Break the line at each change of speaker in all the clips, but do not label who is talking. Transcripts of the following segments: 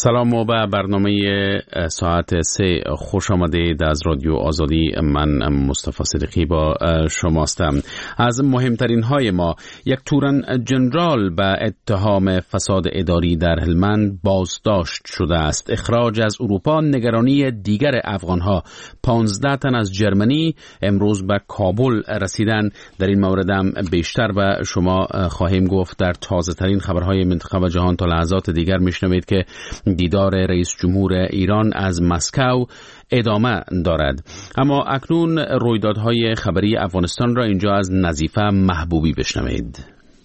سلام و به برنامه ساعت 3 خوش آمدید از رادیو آزادی. من مصطفی صدیقی با شماستم. از مهمترین های ما، یک تورن جنرال به اتهام فساد اداری در هلمند بازداشت شده است. اخراج از اروپا نگرانی دیگر افغانها. 15 تن از جرمنی امروز به کابل رسیدن. در این موردم بیشتر به شما خواهیم گفت. در تازه ترین خبرهای منطقه و جهان تا لحظات دیگر میشنوید که دیدار رئیس جمهور ایران از مسکو ادامه دارد. اما اکنون رویدادهای خبری افغانستان را اینجا از نظیفه محبوبی بشنوید.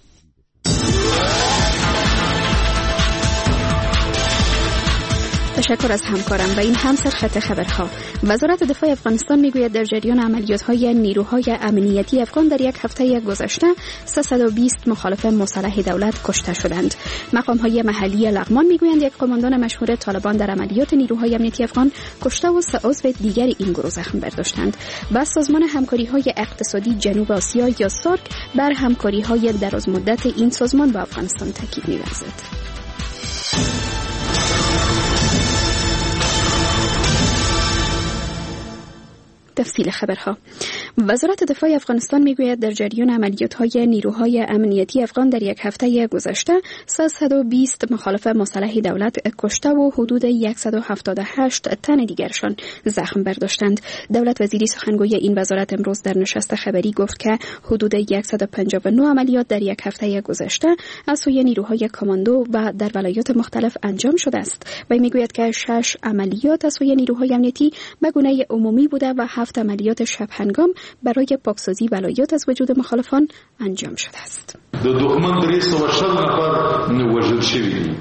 تشکر از همکارم و این هم سرخط خبرها. وزارت دفاع افغانستان میگوید در جریان عملیات‌های نیروهای امنیتی افغان در یک هفته گذشته 320 مخالف مسلح دولت کشته شدند. مقام‌های محلی لغمان میگویند یک قماندان مشهور طالبان در عملیات نیروهای امنیتی افغان کشته و 3 عضو دیگر این گروه زخم برداشتند. با سازمان همکاری‌های اقتصادی جنوب آسیا یا سارک بر همکاری‌های درازمدت این سازمان با افغانستان تاکید می‌ورزد. تفصیل خبرها. وزارت دفاع افغانستان میگوید در جریان عملیات‌های نیروهای امنیتی افغان در یک هفته گذشته 320 مخالف مسلح دولت کشته و حدود 178 تن دیگرشان زخم برداشتند. دولت وزیری سخنگوی این وزارت امروز در نشست خبری گفت که حدود 159 عملیات در یک هفته گذشته از سوی نیروهای کاماندو و در ولایات مختلف انجام شده است و میگوید که 6 عملیات از سوی نیروهای امنیتی به گونه عمومی بوده و 7 عملیات شب هنگام برای پاکسازی ولایات از وجود مخالفان انجام شده است.
دښمن 360 نفر وژل شوي.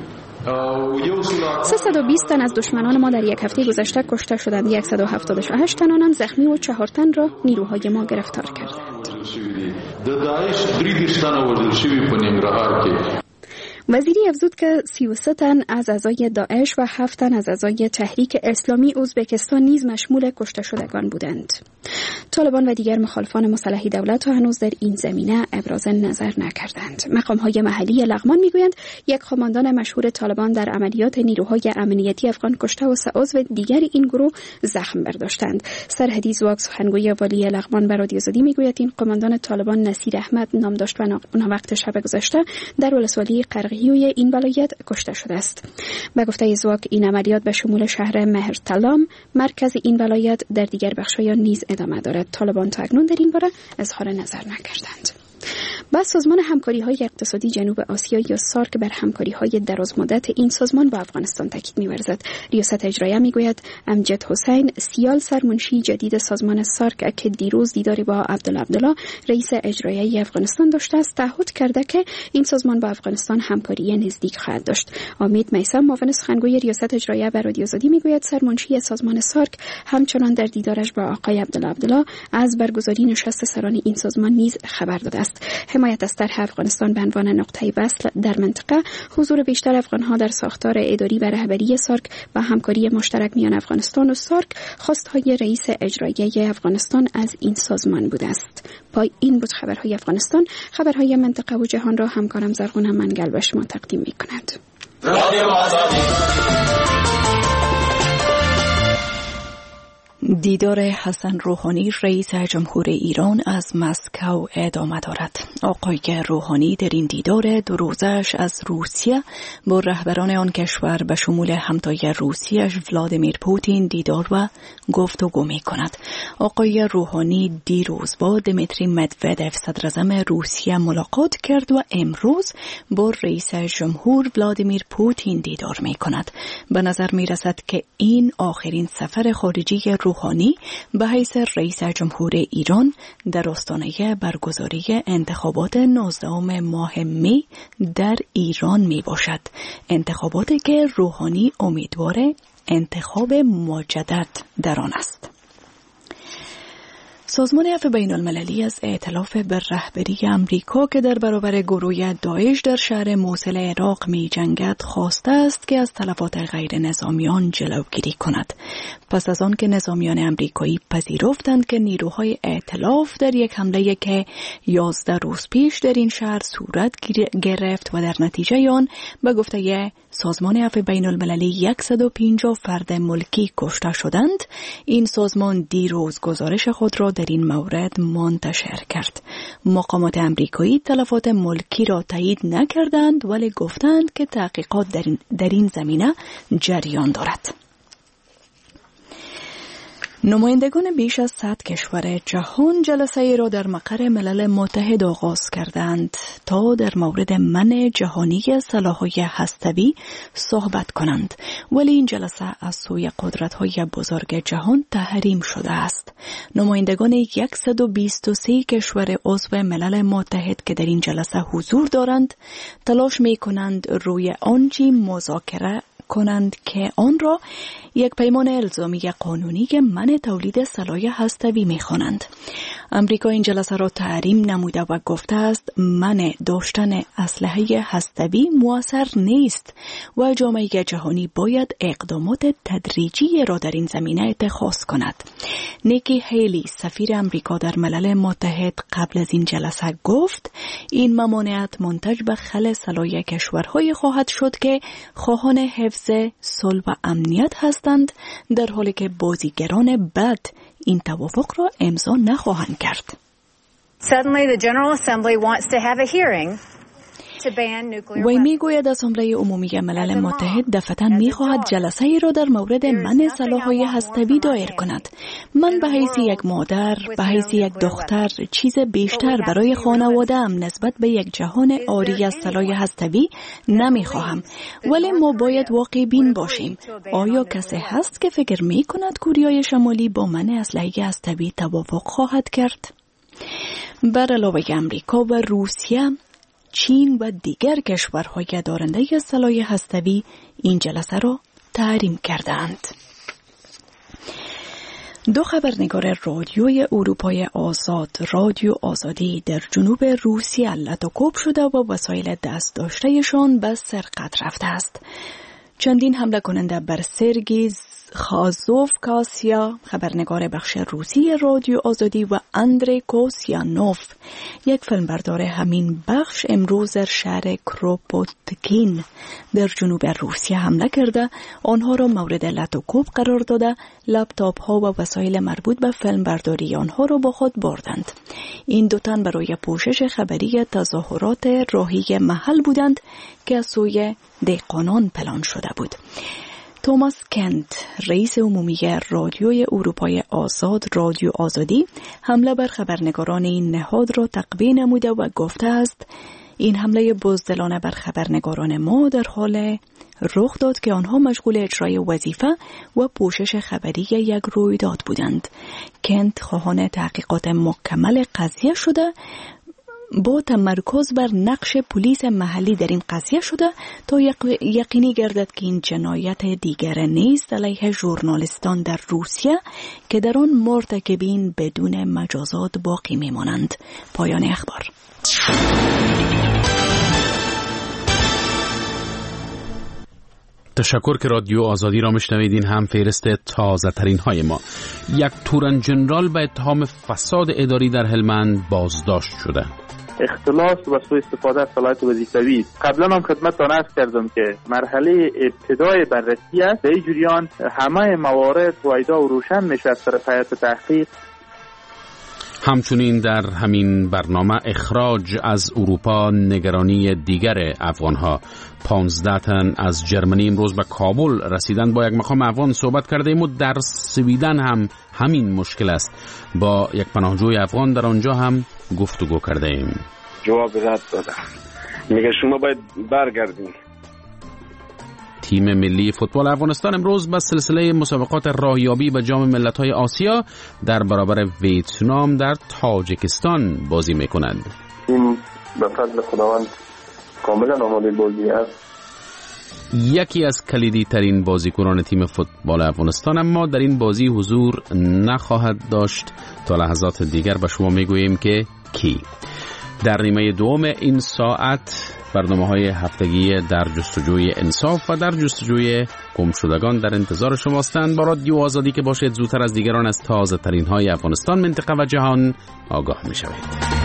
320 تن از دشمنان ما در یک هفته گذشته کشته شدند. 178 تن آنان زخمی و 4 تن را نیروهای ما گرفتار کردند.
د داعش 3 تن وژل شوي په ننګرهار کې.
وزیری افزود که 33 تن از اعضای داعش و 7 تن از اعضای تحریک اسلامی ازبکستان نیز مشمول کشته شدگان بودند. طالبان و دیگر مخالفان مسلح دولت هنوز در این زمینه ابراز نظر نکردند. مقام‌های محلی لغمان میگویند یک قماندان مشهور طالبان در عملیات نیروهای امنیتی افغان کشته و 3 عضو دیگر این گروه زخم برداشتند. سرحدی زواگ سخنگوی والی لغمان به رادیو آزادی میگوید این قماندان طالبان نصیر احمد نام داشت و وقت شب گذشته در ولسوالی قرقیوی این ولایت کشته شده است. به گفته زواگ این عملیات به شمول شهر مهرتلام مرکز این ولایت در دیگر بخش‌های نیز ادامه دارد. طالبان تا اکنون در این باره اظهار نظر نکردند. با سازمان همکاری‌های اقتصادی جنوب آسیا یا سارک بر همکاری‌های درازمدت این سازمان با افغانستان تاکید می‌ورزد. ریاست اجرایه می‌گوید امجد حسین سیال سرمنشی جدید سازمان سارک که دیروز دیداری با عبدالله رئیس اجرایی افغانستان داشته است تعهد کرده که این سازمان با افغانستان همکاری نزدیک خواهد داشت. امید میثم معاون سخنگوی ریاست اجرایه به رادیو آزادی می‌گوید سرمنشی سازمان سارک همچنان در دیدارش با آقای عبدالله از برگزاری نشست سران این سازمان نیز خبر داده است. حمایت از طرح افغانستان به عنوان نقطه وصل در منطقه، حضور بیشتر افغانها در ساختار اداری و رهبری سارک و همکاری مشترک میان افغانستان و سارک خواستهای رئیس اجرایی افغانستان از این سازمان بوده است. پای این بود خبرهای افغانستان. خبرهای منطقه و جهان را همکارم زرغون منگل به شما تقدیم می‌کند.
دیدار حسن روحانی رئیس جمهور ایران از مسکو ادامه دارد. آقای روحانی در این دیدار 2 روزه‌اش از روسیه با رهبران آن کشور به شمول همتای روسیه‌اش ولادیمیر پوتین دیدار و گفتگو می‌کند. آقای روحانی دیروز با دمیتری مدودف صدر اعظم روسیه ملاقات کرد و امروز با رئیس جمهور ولادیمیر پوتین دیدار می‌کند. به نظر می‌رسد که این آخرین سفر خارجی روحانی به حیث رئیس جمهور ایران در آستانه برگزاری انتخابات 19 ماه می در ایران می باشد. انتخاباتی که روحانی امیدوار انتخاب مجدد در آن است. سازمان عفو بین المللی از ائتلاف بر رهبری امریکا که در برابر گروه داعش در شهر موصل عراق می جنگد خواسته است که از تلفات غیر نظامیان جلوگیری کند. پس از آن که نظامیان امریکایی پذیرفتند که نیروهای ائتلاف در یک حمله که 11 روز پیش در این شهر صورت گرفت و در نتیجه آن به گفته سازمان عفو بین المللی 150 فرد ملکی کشته شدند. این سازمان دیروز گزارش خود را در این مورد منتشر کرد. مقامات امریکایی تلفات ملکی را تایید نکردند ولی گفتند که تحقیقات در این زمینه جریان دارد. نمایندگان بیش از 100 کشور جهان جلسه ای را در مقر ملل متحد آغاز کردند تا در مورد منع جهانی سلاح‌های هسته‌ای صحبت کنند، ولی این جلسه از سوی قدرت‌های بزرگ جهان تحریم شده است. نمایندگان 123 کشور عضو ملل متحد که در این جلسه حضور دارند تلاش می‌کنند روی آنچه مذاکره کنند که آن را یک پیمان الزامی قانونی که منع تولید سلاح هسته‌ای می‌خوانند. امریکا این جلسه را تحریم نموده و گفته است منع داشتن اسلحه هسته‌ای مؤثر نیست و جامعه جهانی باید اقدامات تدریجی را در این زمینه اتخاذ کند. نیکی هیلی سفیر امریکا در ملل متحد قبل از این جلسه گفت این ممانعت منتج به خلع سلاح کشورهای خواهد شد که خواهان حفظ صلح و امنیت هستند، در حالی که بازیگران بد این توافق را امضا نخواهند کرد.
Suddenly the General Assembly wants to have a hearing to ban nuclear
وی میگوید اسامبله عمومی ملل متحد دفعتاً میخواهد جلسه ای را در مورد منع سلاح‌های هسته‌ای دایر کند. من به حیث یک مادر، به حیث یک دختر، چیز بیشتر برای خانواده‌ام نسبت به یک جهان عاری از سلاح هسته‌ای نمیخواهم. ولی ما باید واقع بین باشیم. آیا کسی هست که فکر میکند کوریای شمالی با منع اسلحه هسته‌ای توافق خواهد کرد؟ بر علاوه امریکا و روسیه، چین و دیگر کشورهای دارنده سلاح هسته‌ای این جلسه را تحریم کردند. دو خبرنگار رادیوی اروپای آزاد، رادیو آزادی در جنوب روسیه لطوکوب شده و وسایل دست داشتهشان به سرقت رفته است. چندین حمله کننده بر سرگی خازوفکاسیا، خبرنگار بخش روسی رادیو آزادی، و اندری کوسیانوف، یک فیلمبردار همین بخش، امروز در شهر کروپوتکین در جنوب روسیه حمله کرده، آنها را مورد لطوکوب قرار داده، لپتاپ ها و وسایل مربوط به فیلمبرداری آنها را با خود بردند. این دو تن برای پوشش خبری تظاهرات راهی محل بودند که از سوی دهقانان پلان شده بود. توماس کنت، رئیس عمومی رادیوی اروپای آزاد، رادیو آزادی، حمله بر خبرنگاران این نهاد را تقویه نموده و گفته است این حمله بزدلانه بر خبرنگاران ما در حال رخ داد که آنها مشغول اجرای وظیفه و پوشش خبری یک رویداد بودند. کنت خواهان تحقیقات مکمل قضیه شده با تمرکز بر نقش پلیس محلی در این قضیه شده تا یقینی گردد که این جنایت دیگر نیست علیه ژورنالیستان در روسیه که در آن مرتکبین بدون مجازات باقی میمانند. پایان اخبار.
تشکر که رادیو آزادی را میشنویدین. هم فهرست تازه ترین های ما. یک تورن جنرال به اتهام فساد اداری در هلمند بازداشت شده.
اختلاس و سوء استفاده از صلاحیت وظیفوی. قبلا هم خدمتتان عرض کردم که مرحله ابتدای بررسی است. در این جریان همه موارد پایدار و روشن میشه از طرف هیئت تحقیق.
همچنین در همین برنامه اخراج از اروپا نگرانی دیگر افغانها. 15 تن از جرمنی امروز به کابل رسیدن. با یک مقام افغان صحبت کرده ایم و در سویدن هم همین مشکل است. با یک پناهجوی افغان در آنجا هم گفتگو کرده ایم.
جواب رد دادم، میگه شما باید برگردین.
تیم ملی فوتبال افغانستان امروز به سلسله مسابقات راهیابی به جام ملت‌های آسیا در برابر ویتنام در تاجیکستان بازی می‌کند.
این به فضل خداوند کاملا آماده بازی است.
یکی از کلیدی ترین بازیکنان تیم فوتبال افغانستان اما در این بازی حضور نخواهد داشت. تا لحظات دیگر به شما میگوییم که کی. در نیمه دوم این ساعت برنامه‌های هفتگی در جستجوی انصاف و در جستجوی گمشدگان در انتظار شماستند. با رادیو آزادی که باشید زودتر از دیگران از تازه ترین های افغانستان، منطقه و جهان آگاه می شوید.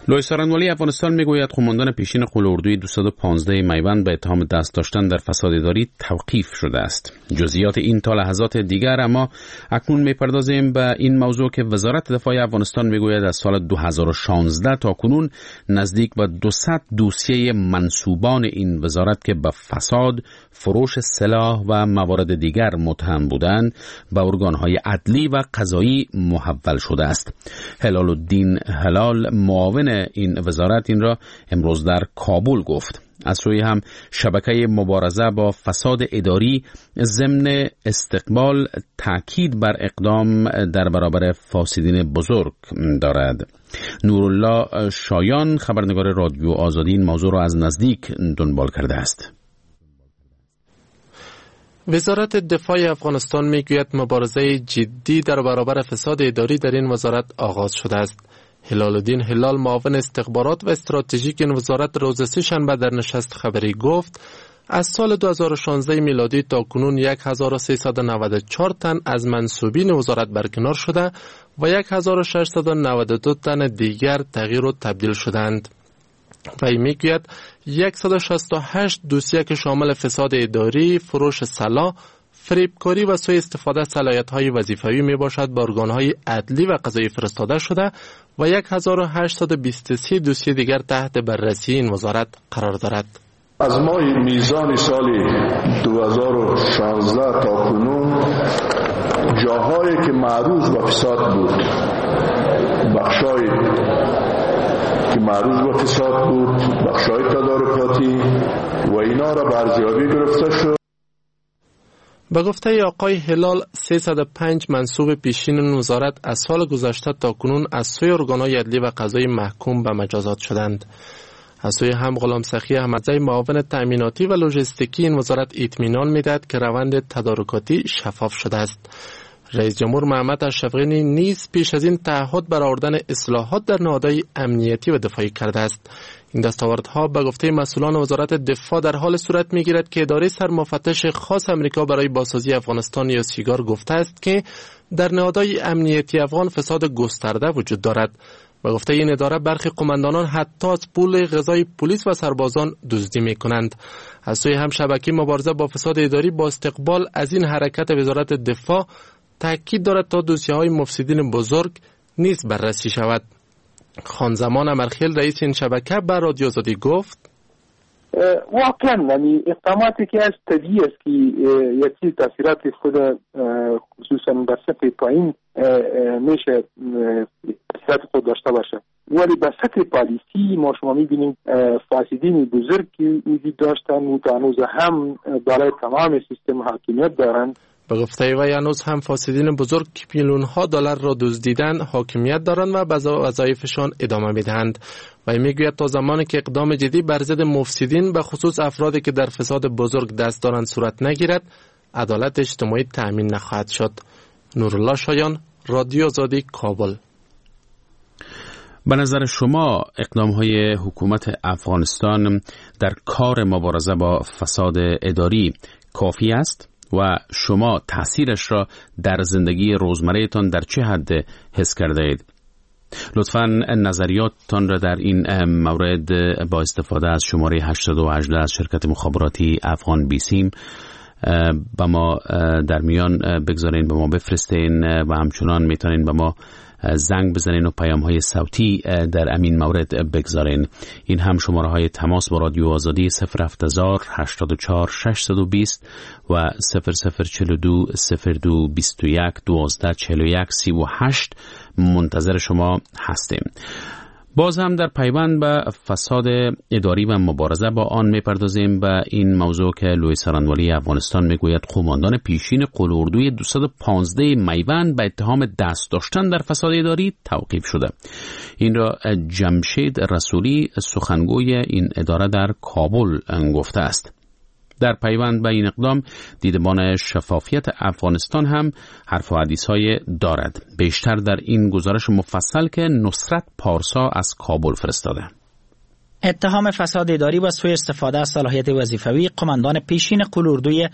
لوی سارنوالی افغانستان میگوید قماندان پیشین قول‌اردوی 215 میوند به اتهام دست داشتن در فساد اداری توقیف شده است. جزئیات این تا لحظات دیگر، اما اکنون میپردازیم به این موضوع که وزارت دفاع افغانستان میگوید از سال 2016 تا کنون نزدیک به 200 دوسیه منسوبان این وزارت که به فساد، فروش سلاح و موارد دیگر متهم بودند به ارگانهای عدلی و قضایی محول شده است. هلال الدین هلال، معاون این وزارت، این را امروز در کابل گفت. از سوی هم شبکه مبارزه با فساد اداری ضمن استقبال تاکید بر اقدام در برابر فاسدین بزرگ دارد. نورالله شایان، خبرنگار رادیو آزادی، این موضوع را از نزدیک دنبال کرده است.
وزارت دفاع افغانستان میگوید مبارزه جدی در برابر فساد اداری در این وزارت آغاز شده است. هلال الدین هلال، معاون استخبارات و استراتژیک این وزارت، روز سه‌شنبه در نشست خبری گفت از سال 2016 میلادی تا کنون 1394 تن از منصوبین وزارت برکنار شده و 1692 تن دیگر تغییر و تبدیل شدند. و این میگوید 168 دوسیه که شامل فساد اداری، فروش سلاح، فریبکاری و سوء استفاده از صلاحیت‌های وظیفوی میباشد به ارگان‌های عدلی و قضایی فرستاده شده و 1823 دوسیه دیگر تحت بررسی این وزارت قرار دارد.
از ماه میزان سال 2016 تا کنون جاهایی که معروض به فساد بود، بخشای که معروض به فساد بود، بخشای تدارکاتی و اینا را به ارزیابی گرفته شد.
به گفته آقای هلال، 305 منصوب پیشین وزارت از سال گذشته تا کنون از سوی ارگان‌های عدلی و قضایی محکوم به مجازات شدند. از سوی هم غلام سخی احمدزی، معاون تأمیناتی و لوجستیکی این وزارت، اطمینان می‌دهد که روند تدارکاتی شفاف شده است. رئیس جمهور محمد اشرف غنی نیز پیش از این تعهد بر آوردن اصلاحات در نهادهای امنیتی و دفاعی کرده است. این دستاوردها به گفته مسئولان وزارت دفاع در حال صورت می‌گیرد که اداره سرمفتش خاص امریکا برای بازسازی افغانستان یا سیگار گفته است که در نهادهای امنیتی افغان فساد گسترده وجود دارد. به گفته این اداره برخی قماندانان حتی از پول غذای پلیس و سربازان دزدی می‌کنند. از سوی هم شبکه مبارزه با فساد اداری با استقبال از این حرکت وزارت دفاع تأکید دارد تا دوسیه‌های مفسدین بزرگ نیز بررسی شود. خانزمان امرخیل، رئیس این شبکه، بر رادیو آزادی گفت
واقعا یعنی اقداماتی که از طبیعی است که یکی تاثیرات خود خصوصا به سطح پایین میشه تاثیرات خود داشته باشه، ولی به سطح پالیسی ما شما میبینیم فاسدین بزرگ که وجود داشتن و هنوز هم بالای تمام سیستم حاکمیت دارند.
به گفته وی هنوز هم فاسدین بزرگ که میلیون‌ها دلار را دزدیدند حاکمیت دارند و به وظایفشان ادامه میدهند. و میگوید تا زمانی که اقدام جدی بر ضد مفسدین به خصوص افرادی که در فساد بزرگ دست دارند صورت نگیرد، عدالت اجتماعی تأمین نخواهد شد. نورالله شایان، رادیو آزادی، کابل.
به نظر شما اقدام‌های حکومت افغانستان در کار مبارزه با فساد اداری کافی است و شما تأثیرش را در زندگی روزمره‌تان در چه حد حس کرده اید؟ لطفاً نظریاتتان را در این مورد با استفاده از شماره 818 از شرکت مخابراتی افغان بیسیم به ما در میان بگذارین، به ما بفرستین و همچنان میتونین به ما زنگ بزنین و پیام‌های صوتی در امین مورد بگذارین. این هم شماره های تماس با رادیو آزادی 070 84 620 و 0042 02 21 12 41 38 منتظر شما هستیم. باز هم در پیوند به فساد اداری و مبارزه با آن میپردازیم به این موضوع که لوی سارنوالی افغانستان میگوید قماندان پیشین قول‌اردوی 215 میوند به اتهام دست داشتن در فساد اداری توقیف شده. این را جمشید رسولی، سخنگوی این اداره، در کابل گفته است. در پیوند به این اقدام دیدبان شفافیت افغانستان هم حرف و حدیث‌های دارد. بیشتر در این گزارش مفصل که نصرت پارسا از کابل فرستاده.
اتهام فساد اداری و سوء استفاده از صلاحیت وظیفوی قماندان پیشین قلوردوی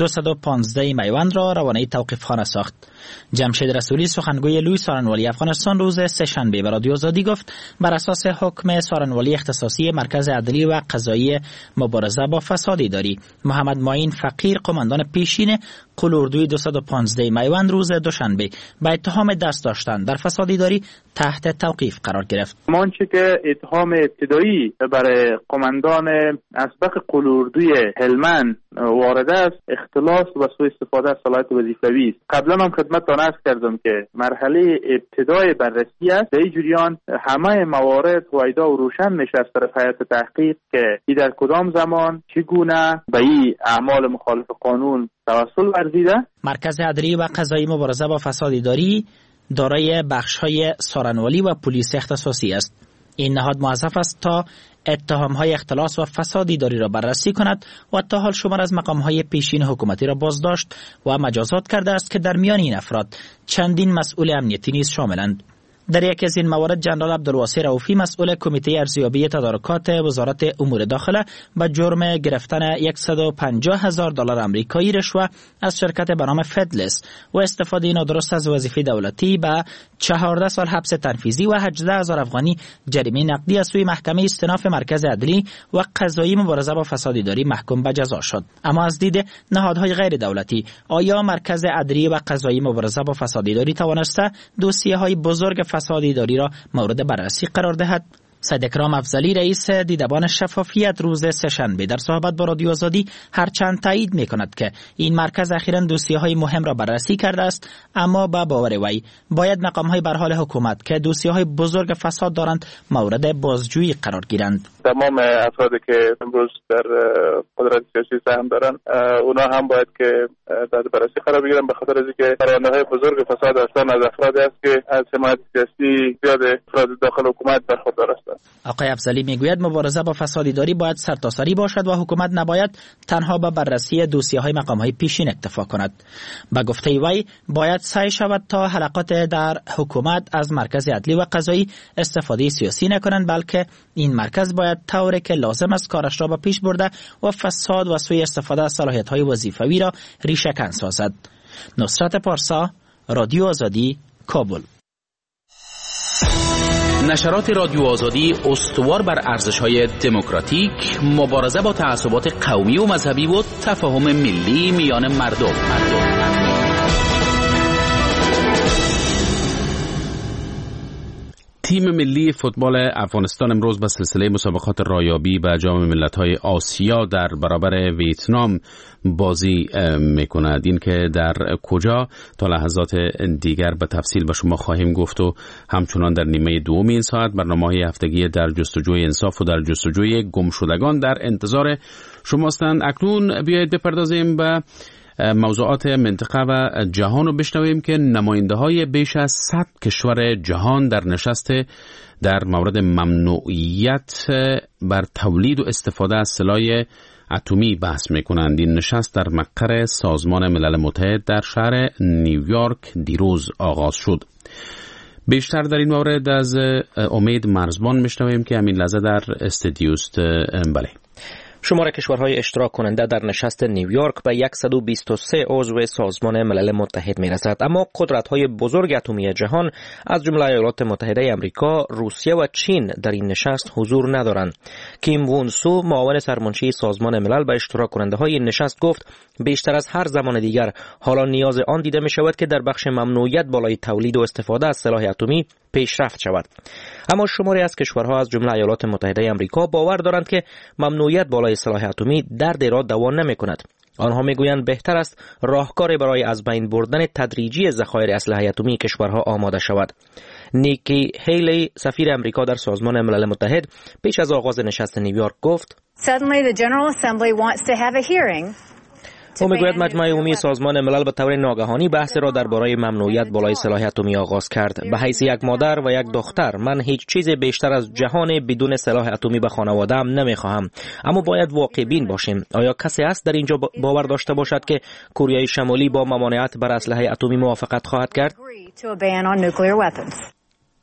215 میوند را روانه توقیفخانه ساخت. جمشید رسولی سخنگوی لوی سارنوالی افغانستان روز سه‌شنبه به رادیو آزادی گفت بر اساس حکم سارنوالی اختصاصی مرکز عدلی و قضایی مبارزه با فساد اداری، محمد معین فقیر قماندان پیشین قلوردوی 215 میوند روز دوشنبه با اتهام دست داشتن در فساد اداری تحت توقیف قرار گرفت.
آنچه که اتهام ابتدایی برای قماندان اسبق قلوردوی هلمند وارد است اختلاس و سوء استفاده از صلاحیت وظیفوی است. قبلا هم خدمتتان عرض کردم که مرحله ابتدای بررسی است. در این جریان همه موارد هویدا و روشن میشه از طرف هیئت تحقیق که در کدام زمان چگونه به این اعمال مخالف قانون توسل ورزیده.
مرکز عدلی و قضایی مبارزه با فساد اداری دارای بخش‌های سارنوالی و پلیس اختصاصی است. این نهاد موظف است تا اتهام‌های اختلاس و فساد اداری را بررسی کند و تا حال شمار از مقام‌های پیشین حکومتی را بازداشت و مجازات کرده است که در میان این افراد چندین مسئول امنیتی نیز شاملند. در یکی از این موارد جنرال عبدالواسع رؤوفی مسئول کمیته ارزیابی تدارکات وزارت امور داخله به جرم گرفتن $150,000 آمریکایی رشوه از شرکت به نام فدلس و استفاده نادرست از وظیفه دولتی به 14 سال حبس تنفیذی و 18,000 افغانی جریمه نقدی از سوی محکمه استئناف مرکز عدلی و قضایی مبارزه با فساد اداری محکوم به جزا شد. اما از دید نهادهای غیر دولتی، آیا مرکز عدلی و قضایی مبارزه با فساد اداری توانسته دوسیه‌های بزرگ فساد اداری را مورد بررسی قرار دهد؟ سید اکرام افضلی رئیس دیدبان شفافیت روز سه‌شنبه در صحبت با رادیو آزادی هرچند تایید می‌کند که این مرکز اخیراً دوسیه‌های مهم را بررسی کرده است، اما با باور وی باید مقام‌های به حال حکومت که دوسیه‌های بزرگ فساد دارند مورد بازجویی قرار گیرند.
تمام افرادی که امروز در قدرت سیاسی سهم دارن اونا هم باید که در بررسی قرار بگیرن، به خاطر اینکه پرونده‌های بزرگ فساد هستن از افرادی است که از حمایت سیاسی زیاد افراد داخل حکومت برخوردار هستند.
آقای افضلی میگوید مبارزه با فساد اداری باید سرتاسری باشد و حکومت نباید تنها به بررسی دوسیه‌های مقام‌های پیشین اکتفا کند. به گفته وی باید سعی شود تا حلقات در حکومت از مرکز عدلی و قضایی استفاده سیاسی نکنند، بلکه این مرکز باید طوری که لازم است کارش را به پیش برده و فساد و سوء استفاده از صلاحیت‌های وظیفوی را ریشه‌کن سازد. نصرت پارسا، رادیو آزادی، کابل.
نشرات رادیو آزادی استوار بر ارزش‌های دموکراتیک، مبارزه با تعصبات قومی و مذهبی و تفاهم ملی میان مردم. تیم ملی فوتبال افغانستان امروز به سلسله مسابقات رایابی به جام ملت‌های آسیا در برابر ویتنام بازی می‌کند. این که در کجا تا لحظات دیگر به تفصیل به شما خواهیم گفت و همچنان در نیمه دوم این ساعت برنامه‌های هفتگی در جستجوی انصاف و در جستجوی گمشدگان در انتظار شماستند. اکنون بیایید بپردازیم به موضوعات منطقه و جهان رو بشنویم که نماینده‌های بیش از 100 کشور جهان در نشست در مورد ممنوعیت بر تولید و استفاده از سلاح اتمی بحث می‌کنند. این نشست در مقر سازمان ملل متحد در شهر نیویورک دیروز آغاز شد. بیشتر در این مورد از امید مرزبان میشنویم که همین لحظه در استودیو است. بله.
شمار کشورهای اشتراک کننده در نشست نیویورک به 123 عضو سازمان ملل متحد میرسد، اما قدرت‌های بزرگ اتمی جهان از جمله ایالات متحده آمریکا، روسیه و چین در این نشست حضور ندارند. کیم وون سو، معاون سرمنشی سازمان ملل، به اشتراک کننده‌های این نشست گفت بیشتر از هر زمان دیگر حالا نیاز آن دیده می‌شود که در بخش ممنوعیت بالای تولید و استفاده از سلاح اتمی پیشرفت شود. اما شماری از کشورها از جمله ایالات متحده آمریکا باور دارند که ممنوعیت بالای سلاح اتمی درد را دوا نمی‌کند. آنها میگویند بهتر است راهکاری برای از بین بردن تدریجی ذخایر اسلحه اتمی کشورها آماده شود. نیکی هیلی، سفیر امریکا در سازمان ملل متحد، پیش از آغاز نشست نیویورک گفت
Suddenly the General Assembly wants to have a hearing.
او میگوید مجمع عمومی سازمان ملل به طور ناگهانی بحث را درباره ممنوعیت بالای سلاح اتمی آغاز کرد. به حیث یک مادر و یک دختر من هیچ چیز بیشتر از جهان بدون سلاح اتمی به خانواده‌ام نمیخواهم. اما باید واقع بین باشیم. آیا کسی است در اینجا باور داشته باشد که کره شمالی با ممانعت بر اسلحه اتمی موافقت خواهد کرد؟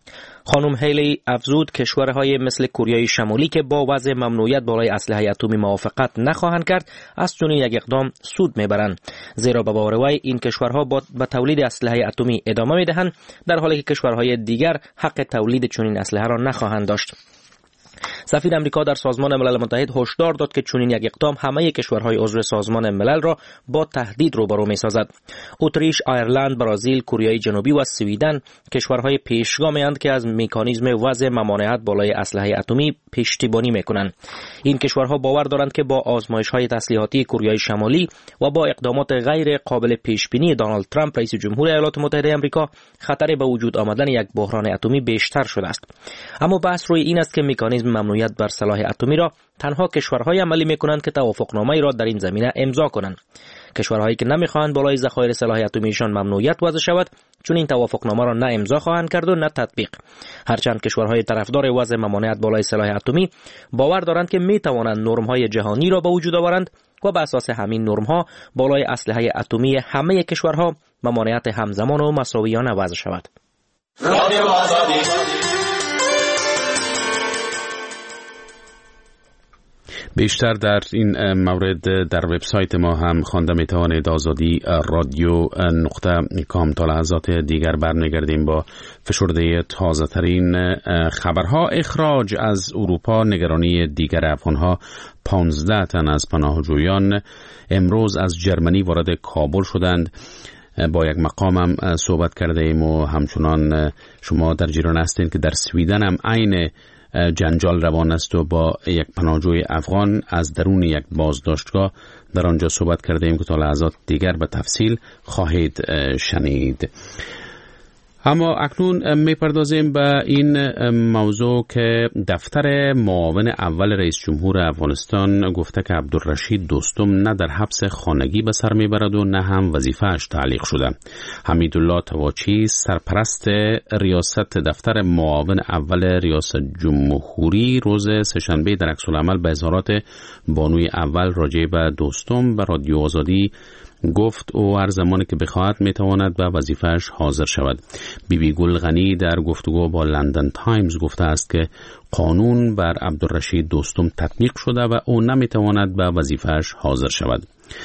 خانم هیلی افزود کشورهای مثل کره شمالی که با وضع ممنوعیت بالای اسلحه اتمی موافقت نخواهند کرد از چنین یک اقدام سود میبرند، زیرا به باور وی این کشورها به تولید اسلحه اتمی ادامه میدهند در حالی که کشورهای دیگر حق تولید چنین اسلحه را نخواهند داشت. سفیر امریکا در سازمان ملل متحد هشدار داد که چنین یک اقدام همه کشورهای عضو سازمان ملل را با تهدید روبرو می‌سازد. اتریش، آیرلند، برزیل، کره جنوبی و سویدن کشورهای پیشگام‌اند که از مکانیزم وضع ممانعت بالای اسلحه اتمی پشتیبانی می‌کنند. این کشورها باور دارند که با آزمایش‌های تسلیحاتی کره شمالی و با اقدامات غیر قابل پیش‌بینی دونالد ترامپ رئیس جمهور ایالات متحده آمریکا خطر به وجود آمدن یک بحران اتمی بیشتر شده است. اما بحث روی این است که مکانیزم ممنوعیت بر سلاح اتمی را تنها کشورهای عملی میکنند که توافقنامه‌ای را در این زمینه امضا کنند. کشورهایی که نمیخواهند بالای ذخایر سلاح اتمیشان ممنوعیت وضع شود چون این توافقنامه را نه امضا خواهند کرد و نه تطبیق. هرچند کشورهای طرفدار وضع ممانعت بالای سلاح اتمی باور دارند که میتوانند نرم‌های جهانی را به وجود آورند و بر اساس همین نرم‌ها بالای اسلحه اتمی همه کشورها ممانعت همزمان و مساویانه وضع شود.
بیشتر در این مورد در وبسایت ما هم خوانده میتوانید. آزادی رادیو .com. تا لحظات دیگر برمیگردیم با فشرده تازه ترین خبرها. اخراج از اروپا، نگرانی دیگر افغانها. 15 تن از پناهجویان امروز از جرمنی وارد کابل شدند. با یک مقام هم صحبت کرده ایم و همچنان شما در جریان هستید که در سویدن هم عین جنجال روان است و با یک پناهجوی افغان از درون یک بازداشتگاه در آنجا صحبت کرده ایم که تا لحظات دیگر به تفصیل خواهید شنید. اما اکنون میپردازیم به این موضوع که دفتر معاون اول رئیس جمهور افغانستان گفته که عبدالرشید دوستم نه در حبس خانگی به سر میبرد و نه هم وظیفه‌اش تعلیق شده. حمیدالله تواچی، سرپرست ریاست دفتر معاون اول ریاست جمهوری، روز سه‌شنبه در عکس‌العمل به اظهارات بانوی اول راجع به دوستم به رادیو آزادی گفت او هر زمانی که بخواهد میتواند به وظیفه‌اش حاضر شود. بیبی گل غنی در گفتگو با لندن تایمز گفته است که قانون بر عبدالرشید دوستم تطبیق شده و او نمیتواند به وظیفه‌اش حاضر شود.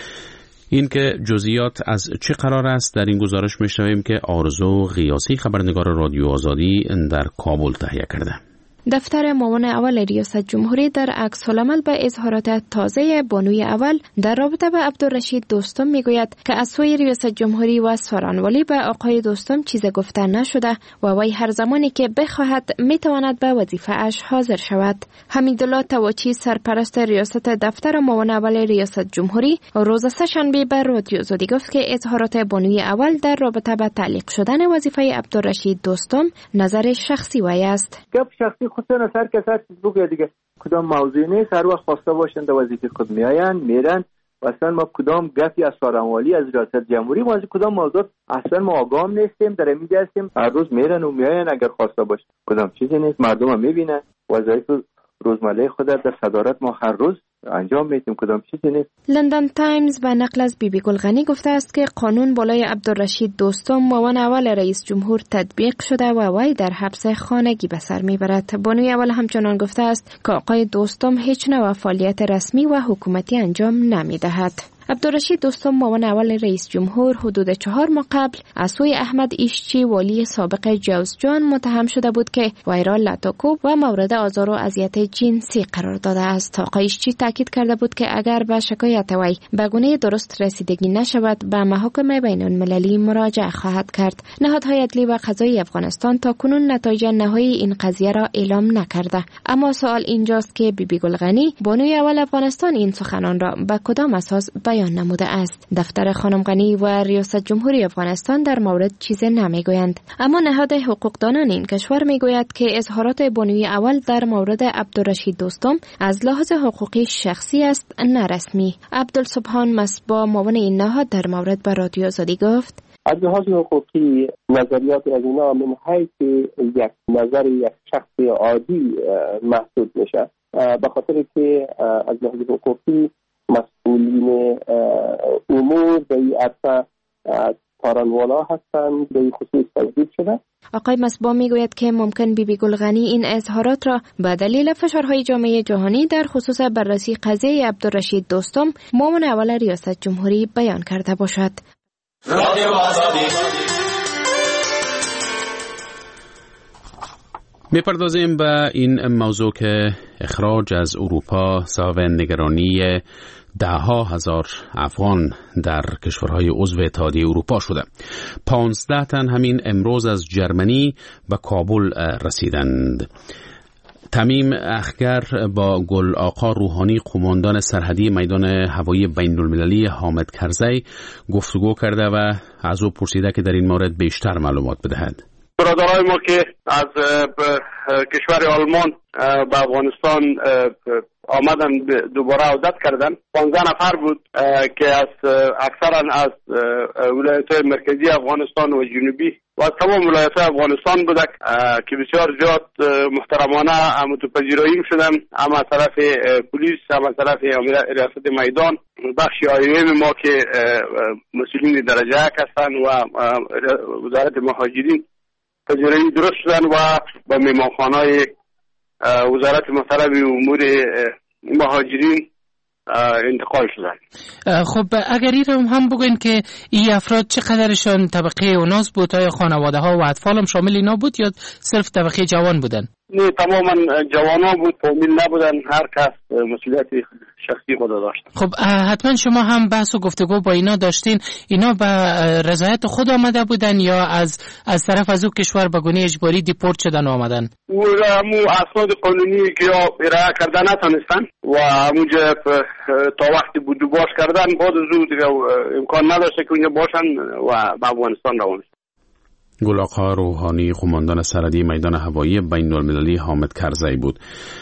این که جزئیات از چه قرار است در این گزارش میشنویم که آرزو غیاسی، خبرنگار رادیو آزادی، در کابل تهیه کرده.
دفتر معاون اول ریاست جمهوری در عکس‌العمل به اظهارات تازه بانوی اول در رابطه به عبدالرشید دوستم میگوید که از سوی ریاست جمهوری و سارنوالی به آقای دوستم چیز گفته نشده و وی هر زمانی که بخواهد میتواند به وظیفه اش حاضر شود. حمیدالله تواچی، سرپرست ریاست دفتر معاون اول ریاست جمهوری، روز سه‌شنبه به رادیو آزادی گفت که اظهارات بانوی اول در رابطه به تعلیق شدن وظیفه عبدالرشید دوستم نظر شخصی وی است.
خودتون هر کس هر چیز بگه دیگه، کدام موضوع نیست، هر وقت خواسته باشند وظیفه خود میرن و اصلا ما کدام گپی از سارنوالی از ریاست جمهوری ما از کدام موضوع اصلا ما آگاه نیستیم، در میگه هستیم هر روز میرن و میاین اگر خواسته باشه، کدام چیزی نیست، مردم هم میبینن وظایف روزمره خود در صدارت ما هر روز انجام میدیم، کدام چیزی نیست.
لندن تایمز به نقل از بیبی گل غنی گفته است که قانون بالای عبدالرشید دوستم معاون اول رئیس جمهور تطبیق شده و وی در حبس خانگی به سر میبرد. بانوی اول همچنان گفته است که آقای دوستم هیچ نوع فعالیت رسمی و حکومتی انجام نمیدهد. عبدالرشید دوستم معاون اول رئیس جمهور حدود 4 ماه قبل از سوی احمد ایشچی والی سابق جوزجان متهم شده بود که وی را لطاکوب و مورد آزار و اذیت جنسی قرار داده است. آقای ایشچی تاکید کرده بود که اگر به شکایت وی به گونه درست رسیدگی نشود به محاکم بین المللی مراجعه خواهد کرد. نهادهای عدلی و قضایی افغانستان تا کنون نتایج نهایی این قضیه را اعلام نکرده. اما سوال اینجاست که بیبی گل غنی، بانوی اول افغانستان، این سخنان را به کدام اساس بیان نموده است؟ دفتر خانم غنی و ریاست جمهوری افغانستان در مورد چیزی نمیگویند، اما نهاد حقوقدانان این کشور میگوید که اظهارات بانوی اول در مورد عبدالرشید دوستم از لحاظ حقوقی شخصی است، نه رسمی. عبدالسبحان مصباح، معاون این نهاد، در مورد به رادیو آزادی گفت
از لحاظ حقوقی نظریات از اینا من حیث یک نظر یک شخص عادی محسوب میشه، به خاطر که از لحاظ حقوقی مسئولین امور به این عرصه سارنوالا هستند به این خصوص تجدید شده.
آقای مصباح میگوید که ممکن بیبی گلغنی این اظهارات را به دلیل فشارهای جامعه جهانی در خصوص بررسی قضیه عبدالرشید دوستم معاون اول ریاست جمهوری بیان کرده باشد.
میپردازیم به این موضوع که اخراج از اروپا سبب نگرانی ده‌ها هزار افغان در کشورهای عضو اتحادیه اروپا شده. 15 تن همین امروز از جرمنی به کابل رسیدند. تمیم اخگر با گل آقا روحانی قماندان سرحدی میدان هوایی بین المللی حامد کرزی گفتگو کرده و از او پرسیده که در این مورد بیشتر معلومات بدهد.
برادرای ما که از کشور آلمان به افغانستان آمدن دوباره عودت کردن 15 نفر بود که اکثرا از ولایت‌های مرکزی افغانستان و جنوبی و از تمام ولایت‌های افغانستان بودند که بسیار زیاد محترمانه متپذیرایی شدن، هم از طرف پلیس هم از طرف ریاست میدان، بخش آیویم ما که مسئولین درجه یک هستند و وزارت مهاجرین پذیرایی درست شدن و به مهمانخانه‌های وزارت محترم امور مهاجرین انتقال شدن.
خب اگر این هم بگوین که این افراد چقدرشان طبقه اوناس بود؟ آیا خانواده ها و اطفال هم شامل اینا بود یا صرف طبقه جوان بودن؟
نه، تماما جوانان بود، فامیل نبودن، هر کس مسئولیت شخصی خود داشت.
خب حتما شما هم بحث و گفتگو با اینا داشتین. اینا به رضایت خود آمده بودن یا از طرف از او کشور به گونه اجباری دیپورت شدن آمدن؟
او اسناد قانونی که ارائه کردن نتونستن و همونجا تا وقتی بود باش کردن بعد از او دیگه امکان نداشته که اونجا باشن و به افغانستان روان شدن.
گل آقا روحانی قماندان سرحدی میدان هوایی بین المللی حامد کرزی بود.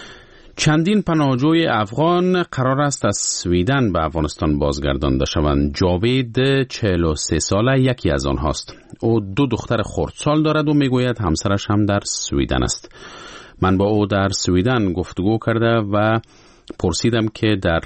چندین پناهجوی افغان قرار است از سویدن به افغانستان بازگردانده شوند. جاوید 43 ساله یکی از آنهاست. او 2 دختر خردسال دارد و میگوید همسرش هم در سویدن است. من با او در سویدن گفتگو کرده و پرسیدم که در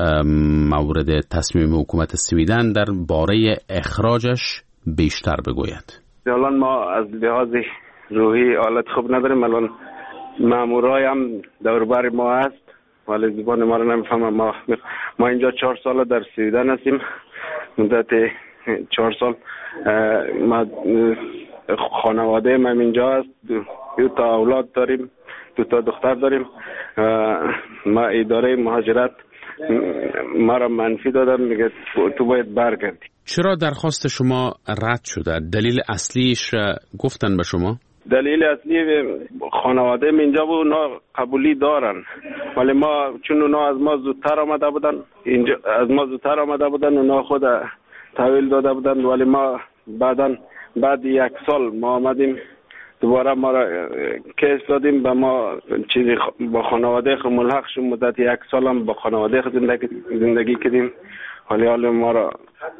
مورد تصمیم حکومت سویدن در باره اخراجش بیشتر بگوید.
الان ما از لحاظ روحی حالت خوب نداریم. الان مامورای هم دوربر ما هست ولی زبان ما رو نمیفهمم. ما اینجا 4 سال در سویدن هستیم. مدت 4 سال ما خانواده من اینجا هست. 2 تا اولاد داریم، 2 تا دختر داریم. ما اداره مهاجرت ما را منفی دادن، میگه تو باید برگردی.
چرا درخواست شما رد شده؟ دلیل اصلیش گفتن به شما؟
دلیل اصلی خانواده من اینجا بود، اونا قبولی دارن ولی ما چون اونا از ما زودتر آمده بودن اینجا، از ما زودتر آمده بودن، اونا خود تحویل داده بودن ولی ما بعد 1 سال ما آمدیم دوباره ما را کیس دادیم به ما چیزی با خانواده خود ملحق شد. مدت 1 سال هم با خانواده خود زندگی کردیم ولی حال ما را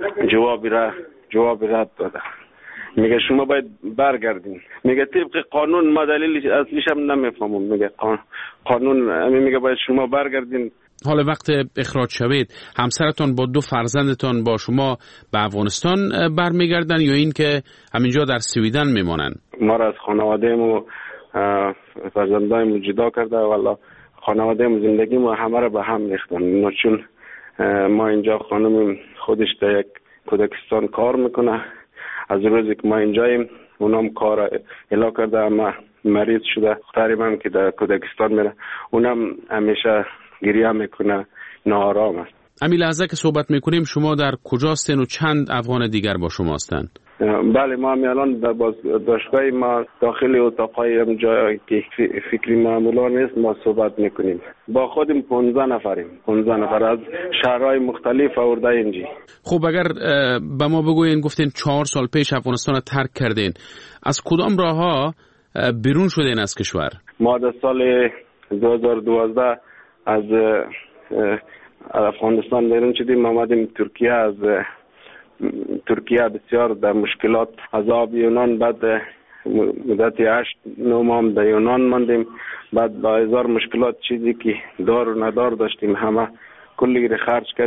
جواب رد داده. میگه شما باید برگردین. میگه طبق قانون، ما دلیل اصلیش هم نمیفهمم. میگه قانون میگه باید شما برگردین.
حالا وقت اخراج شوید همسرتان با 2 فرزندتان با شما به افغانستان برمیگردن یا این که همینجا در سویدن میمانن؟
ما را از خانواده و فرزندانم جدا کرده والا خانواده و زندگی ما همه را به هم ریختن. چون ما اینجا خانم خودش در یک کودکستان کار میکنه. از روزی که ما اینجاییم اونم کار الا کرده اما مریض شده. دخترم هم که در کودکستان میره اونم همیشه گریه میکنه، ناآرام است.
همین لحظه که صحبت میکنیم شما در کجاستین و چند افغان دیگر با شما هستند؟
بله ما الان در دانشگاه ما داخل اتاقای هم جایی که فکری معمولا نیست ما صحبت میکنیم. با خودم 15 نفر از شهرهای مختلف آورده اینجی.
خب اگر به ما بگوین، گفتین 4 سال پیش افغانستان رو ترک کردین، از کدام راه ها بیرون شدین از کشور؟
ما در سال 2012 از افغانستان بیرون شدیم، آمدیم ترکیه. از ترکیه بسیار در مشکلات عذاب یونان، بعد مدت 8-9 ماه در یونان ماندیم. بعد با هزار مشکلات چیزی که دار و ندار داشتیم همه کلی رو خرج کردیم.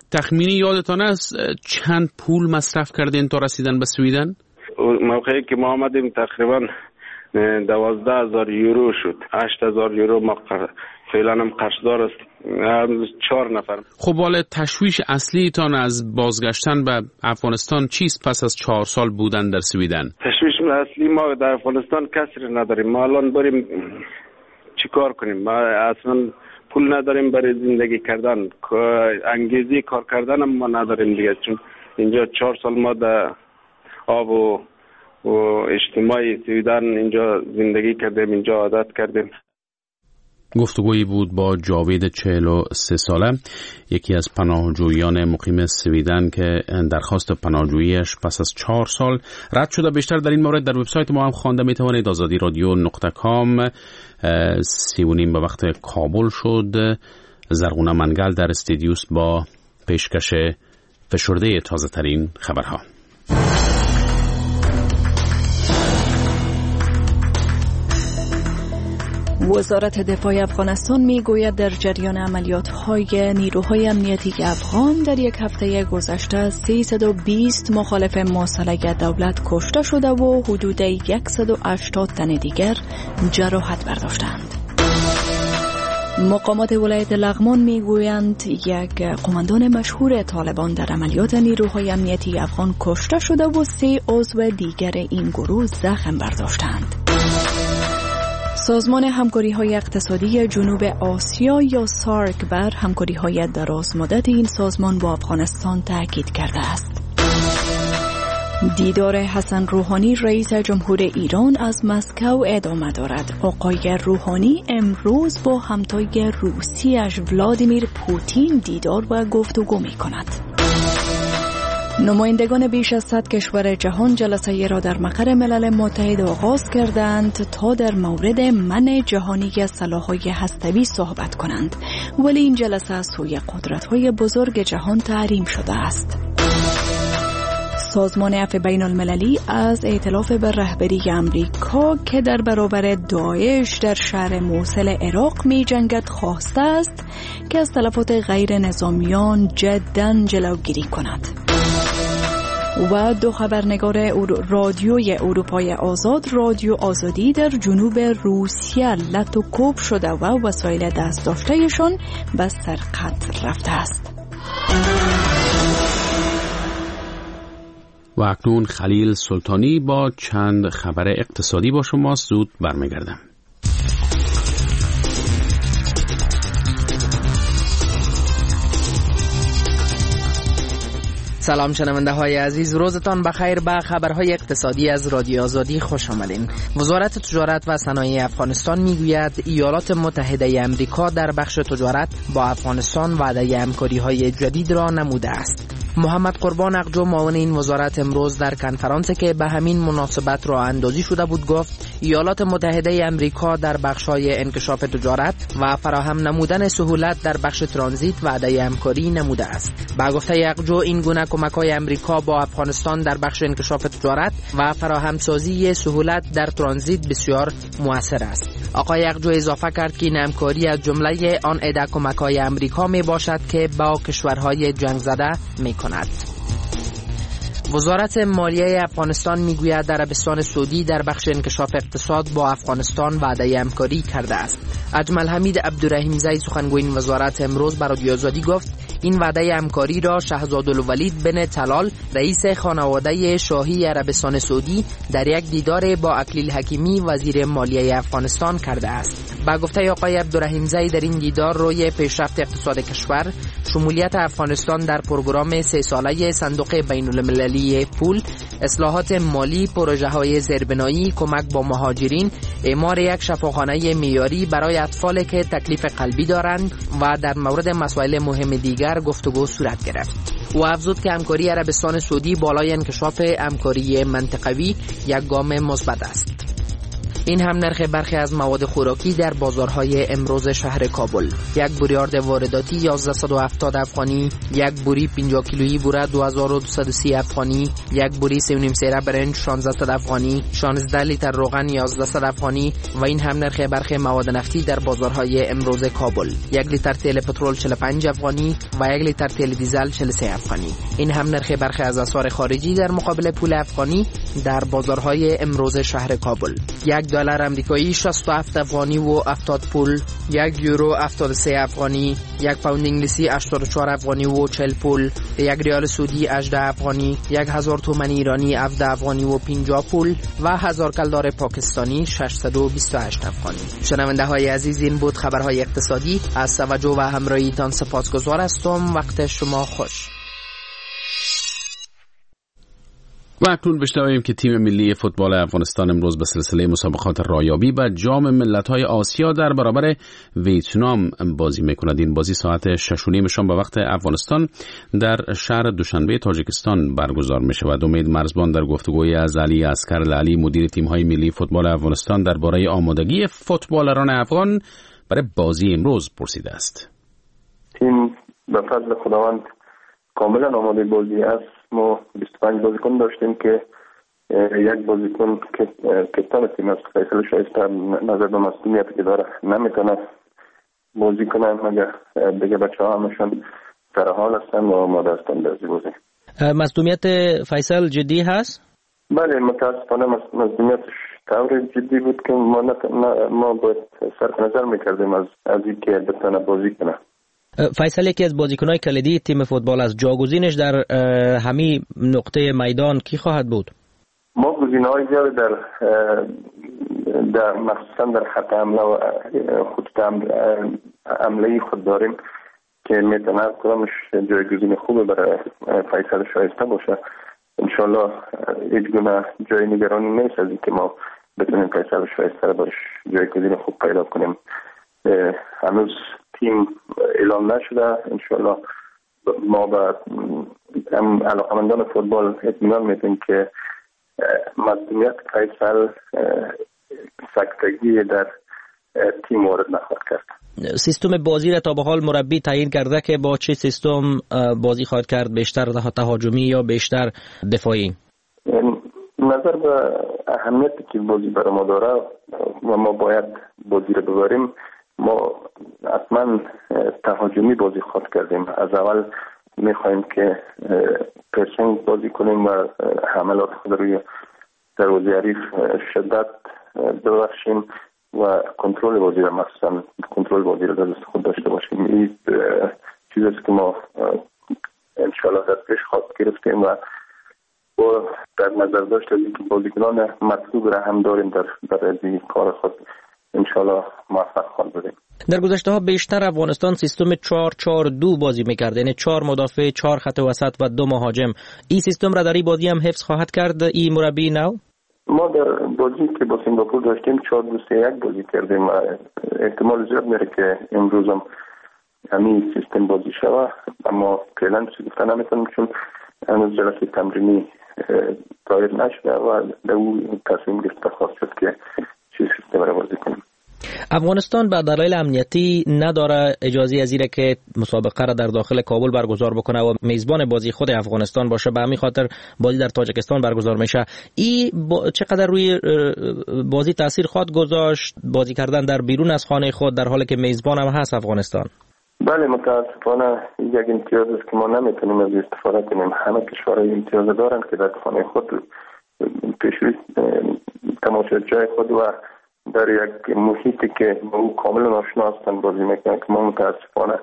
تخمینی یادتان است چند پول مصرف کردین تا رسیدن به سویدن؟
موقعی که ما آمدیم تقریبا 12,000 یورو شد. 8,000 یورو ما فعلا هم قرضدار است. 4 نفر.
خب حالا تشویش اصلی تان از بازگشتن به افغانستان چیست پس از 4 سال بودن در سویدن؟
تشویش اصلی ما در افغانستان کسری نداریم. ما الان بریم چیکار کنیم؟ ما اصلا پول نداریم برای زندگی کردن. انگیزه کار کردن هم ما نداریم دیگه، چون اینجا 4 سال ما در آب و اجتماعی سویدن اینجا زندگی کردیم، اینجا عادت کردیم.
گفتگویی بود با جاوید 43 ساله، یکی از پناهجویان مقیم سویدن که درخواست پناهجوییش پس از 4 سال رد شده. بیشتر در این مورد در وبسایت ما هم خوانده میتوانید. azadiradyo.com. 3:30 به وقت کابل شد. زرغونه منگل در استودیوس با پیشکش فشرده تازه ترین خبرها.
وزارت دفاع افغانستان میگوید در جریان عملیات‌های نیروهای امنیتی افغان در یک هفته گذشته 320 مخالف مسلح دولت کشته شده و حدود 180 تن دیگر جراحت برداشتند. مقامات ولایت لغمان میگویند یک قماندان مشهور طالبان در عملیات نیروهای امنیتی افغان کشته شده و 3 عضو دیگر این گروه زخم برداشتند. سازمان همکاری‌های اقتصادی جنوب آسیا یا سارک بر همکاری‌های درازمدت این سازمان با افغانستان تاکید کرده است. دیدار حسن روحانی رئیس جمهور ایران از مسکو ادامه دارد. آقای روحانی امروز با همتای روسیش ولادیمیر پوتین دیدار و گفتگو می‌کند. نمایندگان بیش از 100 کشور جهان جلسه را در مقر ملل متحد آغاز کردند تا در مورد منع جهانی سلاح‌های هسته‌ای صحبت کنند، ولی این جلسه از سوی قدرت‌های بزرگ جهان تحریم شده است. سازمان عفو بین المللی از ائتلاف به رهبری امریکا که در برابر داعش در شهر موصل عراق می جنگد خواسته است که از تلفات غیر نظامیان جداً جلوگیری کند. و 2 خبرنگار رادیوی اروپای آزاد رادیو آزادی در جنوب روسیه لط و کوب شده و وسایل دست داشتهشان به سرقت رفته است.
و اکنون خلیل سلطانی با چند خبر اقتصادی با شما. زود برمیگردم.
سلام شنونده های عزیز، روزتان بخیر. به خبرهای اقتصادی از رادیو آزادی خوش آمدین. وزارت تجارت و صنایع افغانستان میگوید ایالات متحده آمریکا در بخش تجارت با افغانستان وعده همکاری‌های جدید را نموده است. محمد قربان اقجو معاون این وزارت امروز در کنفرانسی که به همین مناسبت راه اندازی شده بود گفت ایالات متحده آمریکا در بخش‌های انکشاف تجارت و فراهم نمودن سهولت در بخش ترانزیت وعده همکاری نموده است. با گفته اقجو این گونه کمک‌های آمریکا با افغانستان در بخش انکشاف تجارت و فراهم سازی سهولت در ترانزیت بسیار مؤثر است. آقای اقجو اضافه کرد که این همکاری از جمله آن عده کمک‌های آمریکا میباشد که با کشورهای جنگ زده می‌کند. وزارت مالیه افغانستان میگوید عربستان سعودی در بخش انکشاف اقتصاد با افغانستان وعده همکاری کرده است. اجمل حمید عبدالرحیم سخنگوی این وزارت امروز بر رادیو آزادی گفت این وعده همکاری را شاهزادالولید بن طلال رئیس خانواده شاهی عربستان سعودی در یک دیدار با اکلیل حکیمی وزیر مالیه افغانستان کرده است. با گفته آقای عبدالرحیم در این دیدار روی پیشرفت اقتصاد کشور، شمولیت افغانستان در پروگرام 3 ساله صندوق بین المللی پول، اصلاحات مالی، پروژه‌های زیربنایی، کمک با مهاجرین، اعمار یک شفاخانه معیاری برای اطفال که تکلیف قلبی دارند و در مورد مسائل مهم دیگر گفتگو صورت گرفت. و افزود که همکاری عربستان سعودی بالای انکشاف همکاری منطقوی یک گام مثبت است. این هم نرخ برخی از مواد خوراکی در بازارهای امروز شهر کابل. یک بوری آرد وارداتی 1170 افغانی، یک بوری 50 کیلویی بوره 2230 افغانی، یک بوری 3.5 سیره برنج 1600 افغانی، 16 لیتر روغن 1100 افغانی و این هم نرخ برخی مواد نفتی در بازارهای امروز کابل. یک لیتر تیل پترول 45 افغانی و یک لیتر تیل دیزل 43 افغانی. این هم نرخ برخی از اسعار خارجی در مقابل پول افغانی در بازارهای امروز شهر کابل. یک دلار آمریکایی 67 افغانی و 70 پول، یک یورو 73 افغانی، یک پوند انگلیسی 84 افغانی و 40 پول، یک ریال سعودی 18 افغانی، 1000 تومان ایرانی 17 افغانی و 50 پول و 1000 کلدار پاکستانی 628 افغانی. شنونده های عزیز، این بود خبرهای اقتصادی. از توجه و همراهیتان سپاسگزار هستم. وقت شما خوش.
و اکنون بشنویم که تیم ملی فوتبال افغانستان امروز به سلسله مسابقات رایابی و جام ملت‌های آسیا در برابر ویتنام بازی می‌کند. این بازی ساعت 6:30 شام به وقت افغانستان در شهر دوشنبه تاجیکستان برگزار می‌شود. امید مرزبان در گفتگوی از علی عسکر لعلی مدیر تیم‌های ملی فوتبال افغانستان درباره آمادگی فوتبالران افغان برای بازی امروز پرسیده است.
تیم به فضل خداوند کاملا آماده بازی است. ما 25 بازیکن داشتیم که یک بازیکن که کپتان تیم است فیصل شایسته نظر به مسئولیتی که داره نمیتونه بازی کنه، مگر دیگه بچه‌ها همشون در حال هستن و آماده هستن برای بازی.
مسئولیت فیصل جدی هست؟
بله، متاسفانه مسئولیتش طور جدی بود که ما باید صرف نظر میکردیم از اینکه بتونه بازی کنه.
فیصل یکی از بازیکن‌های کلیدی تیم فوتبال است. جاگزینش در همین نقطه میدان کی خواهد بود؟
ما گزینه‌های زیاد در مخصوصا در خط حمله و خطوط حمله خود داریم که میتونه کدامش جایگزین خوبه برای فیصل شایسته باشه. انشالله هیچ گونه جای نگرانی نیست از اینکه ما بتونیم فیصل شایسته باش جایگزین خوب پیدا کنیم. هنوز تیم اعلام نشده. انشالله ما به علاقمندان فوتبال اطمینان میدیم که مسئولیت فیصل سکتگی در تیم وارد نخواهد کرد.
سیستم بازی را تا به حال مربی تعیین کرده که با چه سیستم بازی خواهد کرد؟ بیشتر تهاجمی یا بیشتر دفاعی؟
نظر به اهمیتی که بازی برای ما داره و ما باید بازی را ببریم، ما حتما تهاجمی بازی خواهد کردیم. از اول میخوایم که پرسینگ بازی کنیم و حملات خود روی دروازه حریف شدت ببخشیم و کنترل بازی را، مخصوصا کنترل بازی را در دست خود داشته باشیم. این چیزی است که ما انشالله در پیش خواهد گرفتیم و در نظر داشته که بازیکنان مطلوب را هم داریم در این کار خود انشالله موفق خواهد بودیم.
در گذشته ها بیشتر افغانستان سیستم 4-4-2 بازی میکرد، یعنی 4 مدافع، 4 خط وسط و 2 مهاجم. این سیستم را در این بازی هم حفظ خواهد کرد این مربی نو؟
ما در بازی که با سنگاپور داشتیم 4-2-3-1 بازی کردیم. احتمال زیاد میره که امروز هم همین سیستم بازی شود، اما فعلا چیزی گفته نمیتونم چون هنوز جلسه تمرینی دایر نشده و در اون تصمیم گرفته خواست شد که چه سیستم را بازی کنیم.
افغانستان به دلایل امنیتی نداره اجازه از اینه که مسابقه را در داخل کابل برگزار بکنه و میزبان بازی خود افغانستان باشه. به همین خاطر بازی در تاجیکستان برگزار میشه. این چقدر روی بازی تاثیر خواهد گذاشت بازی کردن در بیرون از خانه خود در حالی که میزبان هم هست افغانستان؟
بله، متاسفانه یک امتیاز است که ما نمیتونیم از استفاده کنیم. همه کشورها امتیاز دارن که در خانه خود پیشروی تماشاچی خود و در یک محیطی که با او کاملا آشنا هستن بازی میکنن که ما متاسفانه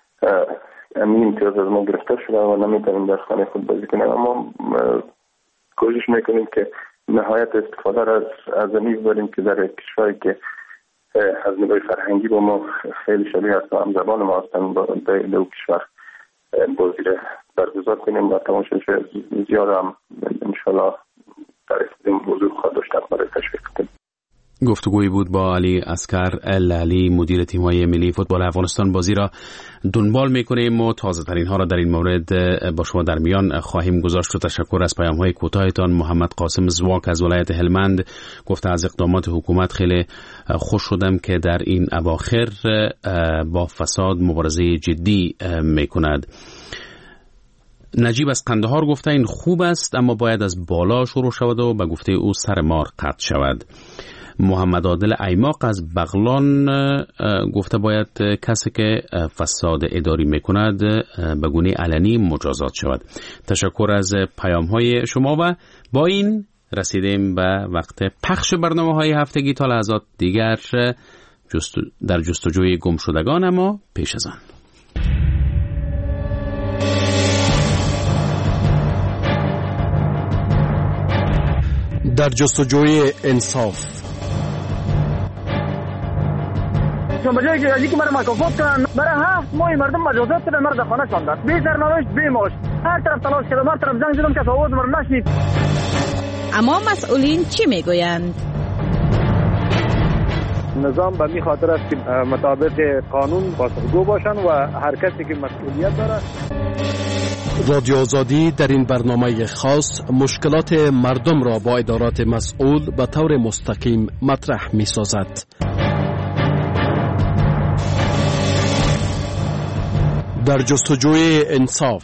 این امتیاز از ما گرفته شده و نمیتونیم در خانه خود بازی کنیم. اما کوشش میکنیم که نهایت استفاده را از این ببریم که در کشوری که از نگاه فرهنگی با ما خیلی شبیه هست و هم زبان ما هستن در دو کشور بازی را برگزار کنیم و تماشاچی زیاد هم انشالله در این موضوع خواهد داشتن برای تشویق کنیم.
گفتگویی بود با علی اصغر العلی، مدیر تیم‌های ملی فوتبال افغانستان. بازی را دنبال می‌کنیم و تازه‌ترین ها را در این مورد با شما در میان خواهیم گذاشت. و تشکر از پیام‌های کوتاهتان. محمد قاسم زواک از ولایت هلمند گفته از اقدامات حکومت خیلی خوش شدم که در این اواخر با فساد مبارزه جدی می‌کند. نجیب از قندهار گفته این خوب است اما باید از بالا شروع شود و به گفته او سر مار قطع شود. محمد عادل ایماق از بغلان گفته باید کسی که فساد اداری میکند به گونه علنی مجازات شود. تشکر از پیام های شما و با این رسیدیم به وقت پخش برنامه های هفتگی. تا لحظات دیگر در جستجوی گم شدگان، اما پیش از آن
در جستجوی انصاف.
بجای که ازی که مرا مکافات کنن، برای 7 ماه مردم مجازات کردن، مرا در خانه شاندن، بی سرنوشت بی معاش. هر طرف تلاش کردم، هر طرف زنگ زدم که آواز مرا نشنید.
اما مسئولین چی میگویند؟
نظام به می خاطر است که مطابق قانون پاسخگو باشن و هر کسی که مسئولیت داره.
رادیو آزادی در این برنامه خاص مشکلات مردم را با ادارات مسئول به طور مستقیم مطرح می سازد. در جستجوی انصاف.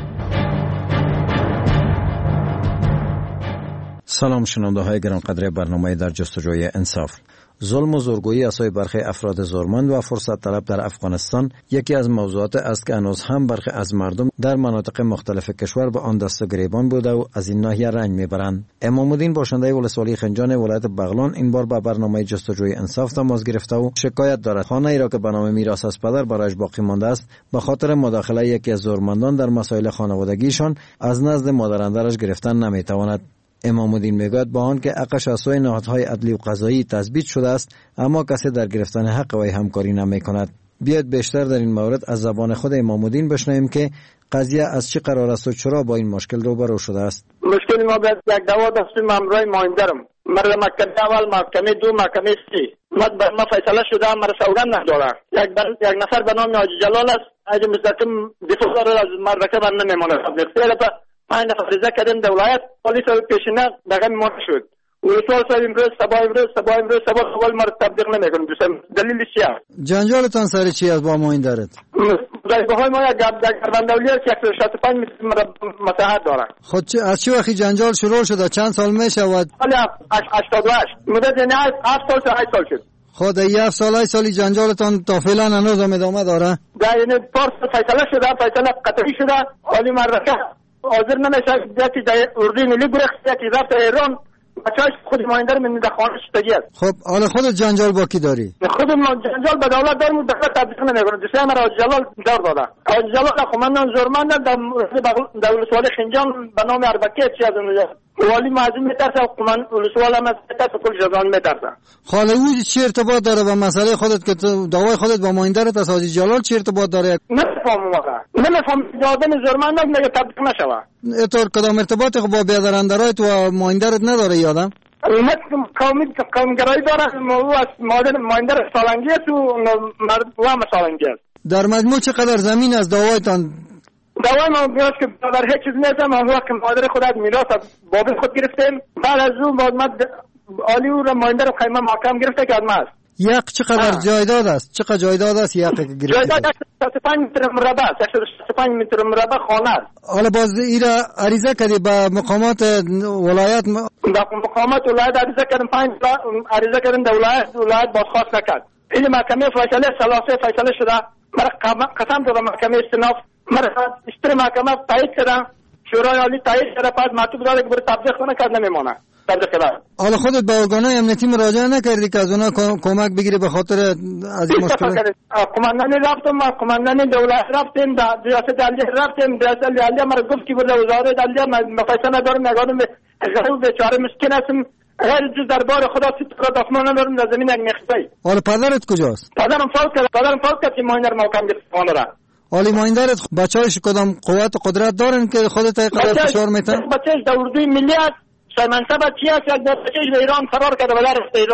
سلام شنونده های گرانقدر برنامه در جستجوی انصاف. ظلم و زورگویی اسای برخی افراد زورمند و فرصت طلب در افغانستان یکی از موضوعات است که هنوز هم برخی از مردم در مناطق مختلف کشور به آن دست گریبان بوده و از این ناحیه رنج میبرند. امام الدین باشنده ولسوالی خنجان ولایت بغلان این بار به برنامه جستجوی انصاف تماس گرفته و شکایت دارد خانه ای را که به نام میراث از پدر برایش باقی مانده است به خاطر مداخله یکی از زورمندان در مسائل خانوادگیشان از نزد مادر گرفتن نمیتواند. امام الدین میگوید با آن که حقش از سوی نهادهای عدلی و قضایی تثبیت شده است اما کسی در گرفتن حق وی همکاری نمیکند. بیاید بیشتر در این مورد از زبان خود امام الدین بشنویم که قضیه از چه قرار است و چرا با این مشکل روبرو شده است.
مشکل ما بعد یک دعوا داشتیم امروز مهندرم مرا محکمه اول محکمه دو محکمه سه ما فیصله شده مرا سوگند نداره. یک نفر به نام حاجی جلال است اگه مستقیم دفاع از مرکه بنده نمیماند. من نفریزه کردیم در ولایت پلیس پیشینه دقیقه میمانه شد. ولسوال صاحب امروز سبا سوال مرا تبدیق نمیکنم. دلیل چیه؟
جنجالتان سر چی است با مهندرت؟
بهای ما یک گردندولی است که 165 متر مساحت داره.
خود از چه وقتی جنجال شروع شده؟ چند سال میشه؟ ولی
88 مدت یعنی 7 سال تا 8 سال شد.
خود 7 سالی جنجالتان تا فعلا هنوز هم ادامه داره؟
در یعنی پارس فیصله شده، فیصله قطعی شده. عالی مرکه حاضر نمیشه یکی در اردوی ملی گرخت یکی رفت ایران بچه‌اش خود مهندر من در خانه شدگی است.
خب حالا خودت جنجال با کی داری؟
خود من جنجال به دولت دارم دولت تبدیق نمیکنه. دوسته مرا حاجی جلال دار داده. حاجی جلال خمندان زورمند در ولسوالی خنجان به نام اربکی چی از اونجا والی معظم میترسه و ولسوال هم میترسه کل جزان میترسه.
خاله او چی ارتباط داره با مسئله خودت که دعوای خودت با مهندرت از حاجی جلال چی ارتباط داره؟
نمیفهمم واقعا. نمیفهمم آدم زورمند نمیگه تبدیق نشوه.
اینطور کدام ارتباطی با بیادرندرایت و مهندرت نداره یادم؟
قومگرایی داره او از مهندر سالنگی است و هم سالنگی است.
در مجموع چقدر زمین از دعوایتان؟
دعوای ما میراث که در هیچ چیز نیستم. هم وقت مادر خود از میراث از بابی خود گرفتیم. بعد از اون عالی او را مهندر خیمه محکم گرفته که ادمه است.
یک چقدر جایداد است؟ چقدر جایداد است یک گرفته؟
جایداد 65 متر مربع است. 65 متر مربع خانه است.
حالا باز ایرا عریضه کردی به مقامات ولایت؟
به مقامات ولایت عریضه کردم. 5 عریضه کردم در ولایت بازخواست نکرد. این محکمه فیصله ثلاثه فیصله شده. مرا قسم دادم محکمه استیناف مرا اشتر محکمه تایید کردم. شورای عالی تایید کرده. بعد مطلوب داره که برای تبدیق کنه که نمیمونه.
حالا خودت به ارگانهای امنیتی مراجعه نکردی که از اونا کمک بگیری به خاطر از این مشکل؟
قماندانی رفتم، قماندانی دولت رفتیم، ریاست علیه رفتیم، ریاست علیه مرا گفت که برای وزارت علیه مفیصل ندارم، نگادم غریب بیچاره مسکین هستم، غیر جز دربار خدا ستاره دفمان ندارم در زمین یک مخزی.
حالا پدرت کجاست؟
پدرم فوت کرد که مهندر محکم گرفت خانه را.
حالی مهندرت بچه‌هاش کدام قوت و قدرت دارن که خودت قدر فشار میتن؟
بچه‌اش در اردوی ملی است. منصب چی است؟ یک بچه‌اش به ایران فرار کرده و رفت ایران.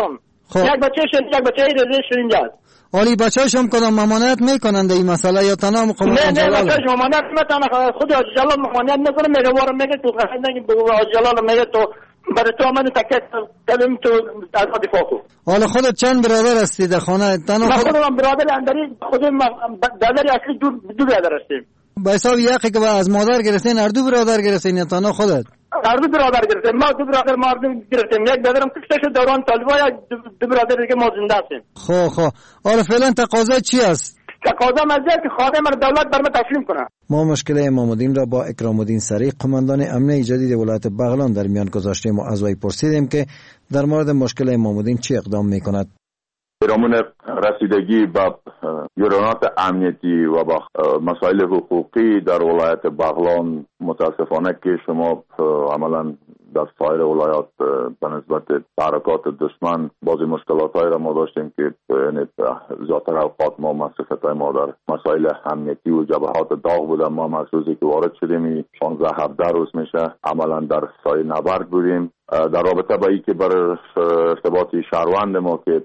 یک بچه رزش اینجاست.
ولی بچه‌شون کدام ممانعت میکنند این مسئله یا تنها قماندان جلال؟
نه بچه‌ش ممانعت میکنه، خود حاجی جلال ممانعت میکنه، میگه وارو میگه تو نگی حاجی جلال میگه تو برای تو من تکت کلم تو از دفاع کو.
حالا خودت چند برادر هستی در خانه؟ تنها
خودم برادر اندری خودم برادر اصلی دو برادر هستیم.
به حساب یکی که از مادر گرفتین هر دو برادر گرفتین یا تنها خودت؟
هر دو برادر گرفتیم، ما دو برادر مردم گرفتیم، یک برادرم کشته شد دوران طالبان، یک دو برادر دیگه ما زنده هستیم.
خب حالا فعلا تقاضا چی است؟
تقاضا مزید که خادم دولت بر ما تسلیم کنه.
ما مشکل امام الدین را با اکرام الدین سریع قماندان امنیه جدید ولایت بغلان در میان گذاشتیم و از وی پرسیدیم که در مورد مشکل امام الدین چی اقدام میکند.
پیرامون رسیدگی به جریانات امنیتی و با مسائل حقوقی در ولایت بغلان متاسفانه که شما عملا در سایر ولایات به نسبت حرکات دشمن بعضی مشکلات‌هایی را ما داشتیم که زیادتر اوقات ما مسئولیت ما در مسائل امنیتی و جبهات داغ بودن. ما محسوسی که وارد شدیم 16-17 روز میشه عملا در سایه نبرد بودیم در رابطه با اینکه بر ارتباطی شهروند ما که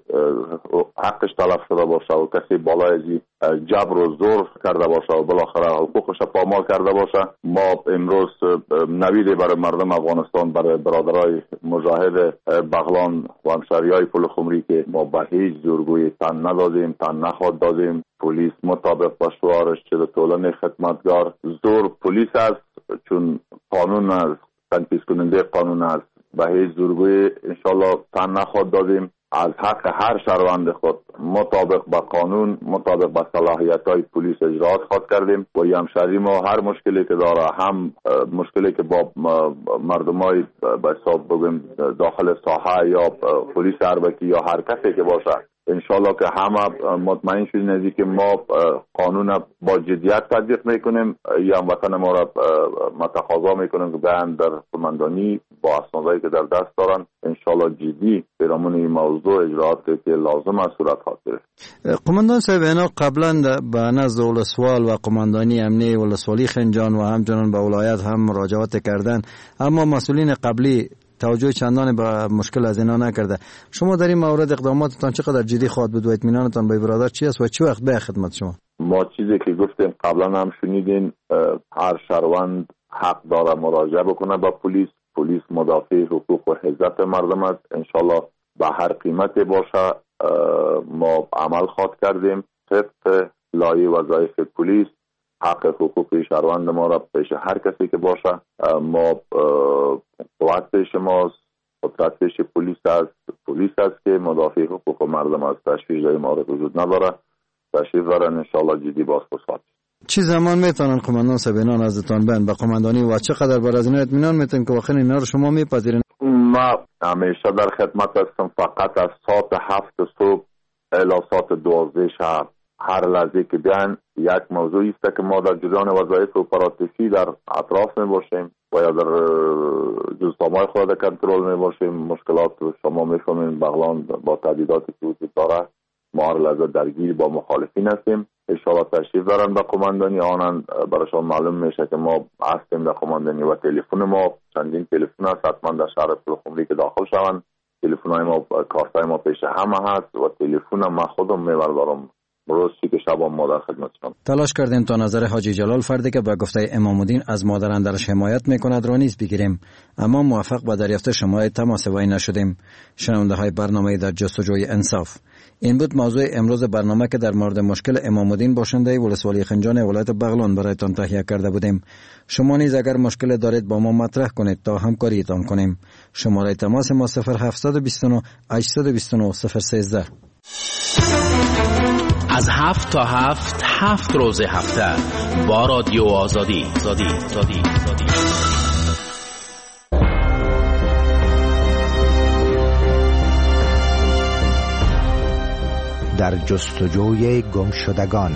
حقش تلف شده باشه و کسی بالای ازی جبر و زور کرده باشه و بالاخره حقوقش پامال کرده باشه، ما امروز نوید برای مردم افغانستان، برای برادرای مجاهد بغلان و همشهریای پل خمری که ما به هیچ زورگویی تن ندادیم، تن نخواد دادیم. پلیس مطابق با شعارش چه طولن خدمتگار زور پلیس است، چون قانون است، تنفیذ کننده قانون است، به هیچ زورگویی انشالله تن نخواد دادیم. از حق هر شهروند خود مطابق با قانون، مطابق با صلاحیت‌های پلیس اجراات خود کردیم و همشهری ما هر مشکلی که داره، هم مشکلی که با مردمای به حساب بگیم داخل ساحه یا پلیس اربکی یا هر کسی که باشه، انشالله که همه مطمئن شدیم از که ما قانون با جدیت تطبیق میکنیم. یا هموطن ما را متقاضا میکنیم که بیان در قماندانی با اسنادایی که در دست دارن انشالله جدی پیرامون این موضوع اجرااتی که لازم است صورت خواهد گرفت.
قماندان صاحب، اینا قبلا به نزد ولسوال و قماندانی امنیه ولسوالی خنجان و همچنان به ولایت هم مراجعات کردن، اما مسئولین قبلی توجه چندان به مشکل از اینا نکرده. شما در این مورد اقداماتتان چقدر جدی خواهد بود و اطمینانتان به برادر چی است و چه وقت به خدمت شما؟
ما چیزی که گفتیم قبلا هم شنیدین، هر شهروند حق داره مراجعه بکنه با پلیس. پلیس مدافع حقوق و عزت مردم است. انشالله به هر قیمتی باشه ما عمل خواهد کردیم طبق لایحه وظایف پلیس. حق حقوقی شهروند ما را پیش هر کسی که باشه ما قوت پیش ماست، قدرت پیش پلیس است که مدافع حقوق مردم است. تشویش در این مورد وجود نداره. تشریف دارن انشالله جدی باز پرسات.
چی زمان میتونن قماندان سبینان ازتان بین به قماندانی و چقدر بر از اینا اطمینان میتونن که واقعا اینا رو شما میپذیرین؟
ما همیشه در خدمت هستم، فقط از ساعت 7 صبح الی ساعت 12 شب هر لحظه که بیان یک موضوعی است که ما در جریان وظایف اپراتیفی در اطراف می باشیم و یا در جزئیات خود کنترل می باشیم. مشکلات شما میفهمین بغلان با تهدیداتی که وجود داره، ما هر لحظه درگیر با مخالفین هستیم. انشاءالله تشریف دارن به قماندانی آنن برایشان معلوم میشه که ما هستیم در قماندانی و تلفن ما چندین تلفن هست حتما در شهر پلخمری که داخل شوند. تلفن های ما کارتای ما پیش همه هست و تلفن ما خودم میبردارم روز که شب ما در خدمت شما.
تلاش کردیم تا نظر حاجی جلال فردی که به گفته امام الدین از مادر اندرش حمایت میکند را نیز بگیریم، اما موفق به دریافت شماره تماس وی نشدیم. شنونده های برنامه در جستجوی انصاف، این بود موضوع امروز برنامه که در مورد مشکل امام الدین باشنده ولسوالی خنجان ولایت بغلان برایتان تهیه کرده بودیم. شما نیز اگر مشکل دارید با ما مطرح کنید تا همکاریتان کنیم. شماره تماس ما 0729 829 013.
از 7 تا 7 روز هفته با رادیو آزادی.
در جستجوی گمشدگان.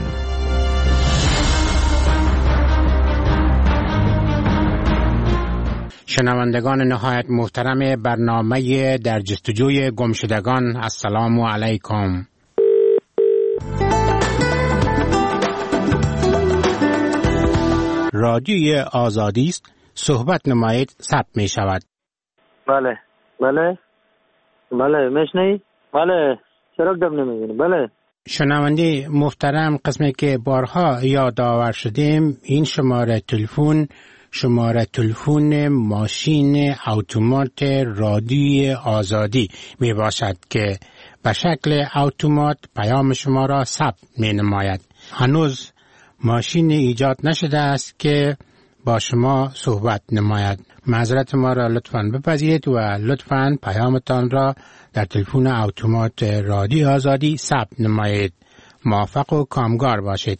شنوندگان نهایت محترم برنامه در جستجوی گمشدگان، السلام علیکم. رادیوی آزادی است، صحبت نمایید ثبت می شود.
بله میشنید؟
بله چرا دم نمیزنی؟ بله
شنونده محترم، قسمی که بارها یادآور شدیم، این شماره تلفن ماشین اتومات رادیوی آزادی می باشد که به شکل اتومات پیام شما را ثبت می نماید. هنوز ماشین ایجاد نشده است که با شما صحبت نماید. معذرت ما را لطفاً بپذیرید و لطفاً پیامتان را در تلفن اتومات رادیو آزادی ثبت نمایید. موفق و کامگار باشید.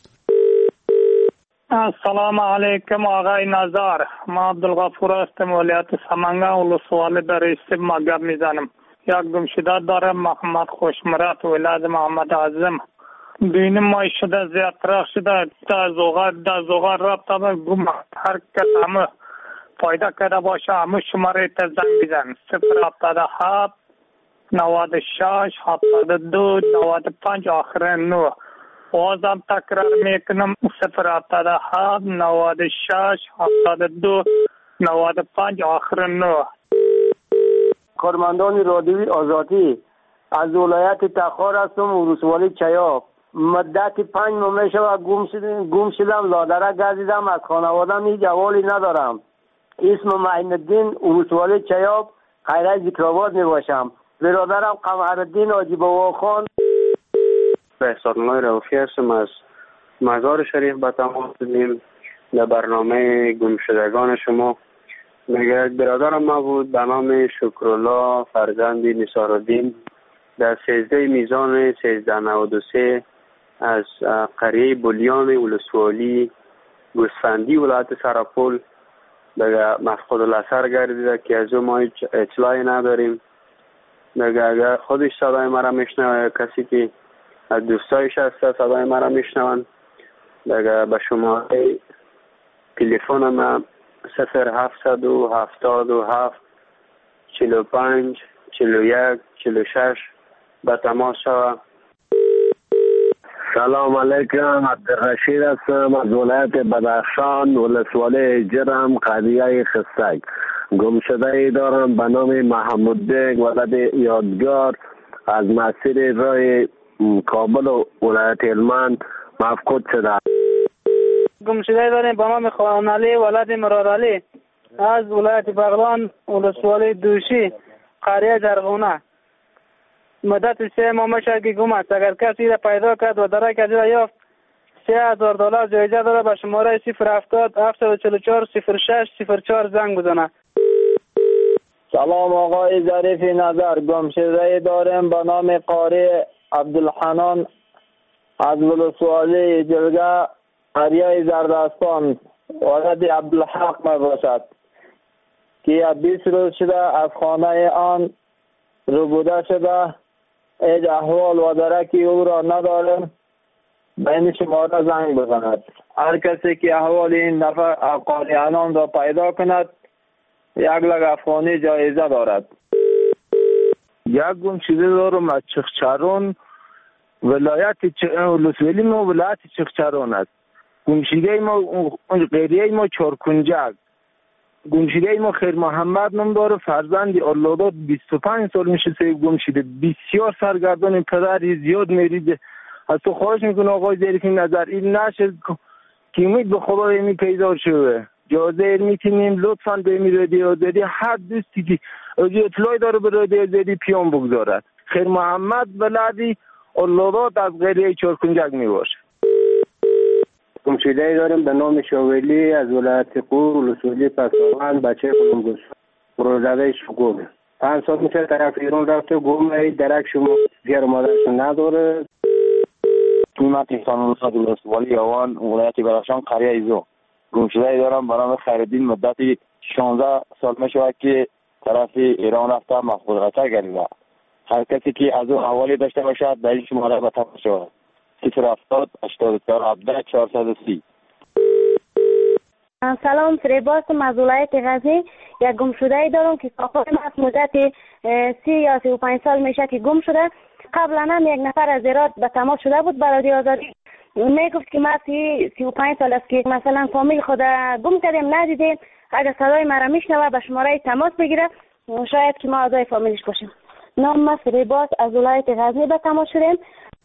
السلام علیکم آقای نظار، ما عبدالغفور هستم، ولایت سمنگان، ولسوالی در استیب مگب میزنم. یک گمشده دارم، محمد خوشمرات، ولایت محمد اعظم. بین ما شده زیاد رخ شده، در زوغر رابطه به گم هر کس همه پایده کرده باشه همه شماره تا زنگ بزن 077 96 72 95 آخر 9. بازم تکرار میکنم 077 96 72 95 آخر 9.
کارمندان رادیوی آزادی از ولایت تخار هستم، ولسوالی چیاب. مدت 5 ماه میشه گم شدم، لادره گردیدم، از خانوادم هیچ احوالی ندارم. اسم معین الدین، ولسوالی چیاب، خیره ذکرآباد میباشم. برادرم قمرالدین حاجی بابا خان.
احسان الله رؤوفی هستم، از مزار شریف به تماس دادیم در برنامه گمشدگان شما. یک برادرم ما بود به نام شکرالله فرزند نثارالدین در 13 میزان 1393 از قریه بولیان ولسوالی گوسفندی ولایت سرپل دیگه مفقود الاثر گردیده که از ما هیچ اطلاعی نداریم. دیگه اگر خودش صدای مرا میشنوه، کسی که از دوستایش هست صدای مرا میشنون، دیگه به شماره تلفن ما 0777 45 41 46 به تماس شود.
سلام علیکم، عبدالرشید هستم از ولایت بدخشان، ولسوالی جرم، قریه خستک. گمشده دارم به نام محمود بیگ، ولد یادگار، از مسیر راه کابل و ولایت هلمند مفقود شده.
گمشده داریم به نام خان علی، ولد مراد علی، از ولایت بغلان، ولسوالی دوشی، قریه جرغونه. مدت 3 ماه میشه که گم است. اگر کسی را پیدا کرد و درک از را یافت $3000 جایزه داره. به شماره 070 744 06 04 زنگ بزنه.
سلام آقای ظریف نظر، گمشده دارم به نام قاری عبدالحنان از ولسوالی جلگه، قریه زردستان، ولد عبدالحق میباشد که 20 روز شده از خانه آن ربوده شده. هیچ احوال و درکی او را ندارم. به این شماره زنگ بزند. هر کسی که احوال این نفر قاریانان را پیدا کند 1 لک افغانی جایزه دارد.
یک گمشده دارم از چخچران، ولایت ولسوالی ما ولایت چخچران است. گمشده ما قریه ما چارکنجک. گمشده ما خیر محمد نام داره، فرزند اولادات 25 سال میشه گمشده. بسیار سرگردان، پدری زیاد میریده. از تو خواهش میکنه آقای ظریف نظر این نشه که امید به خدا می پیدا شده. جازه میتونیم لطفاً به می رادیو آزادی هر دوستی که اطلاعی داره به رادیو آزادی پیام بگذارد. خیر محمد ولدی اولادات از قریه چارکنجک میباشه.
گمشده داریم به نام شاولی از ولایت قور، ولسوالی پساوند، بچه کلمگوش، روزاده شکور. 5 سال میشه طرف ایران رفته، گم درک شما زیر مادرش نداره.
قیمت احسان الله ولسوالی اوان، ولایت بدخشان، قریه ایزو. گمشده دارم به نام خیرالدین، مدتی 16 سال میشه که طرف ایران رفته، مفقود الاثر گردیده. هر کسی که از او حوالی داشته باشد به این شماره به تماس شود. 070 84 17 430.
سلام، فریباس از ولایت غزنی. یک گمشده دارم که ساخته از مدت 30 یا 35 سال میشه که گم شده. قبلا هم یک نفر از ایران به تماس شده بود برای آزادی. میگفت که ما 35 سال است که مثلا فامیل خود گم کردیم ندیدیم. اگر صدای مرا میشنوه به شماره تماس بگیره، شاید که ما اعضای فامیلش باشیم. نام ما فریباس از ولایت غزنی به تماس شدیم.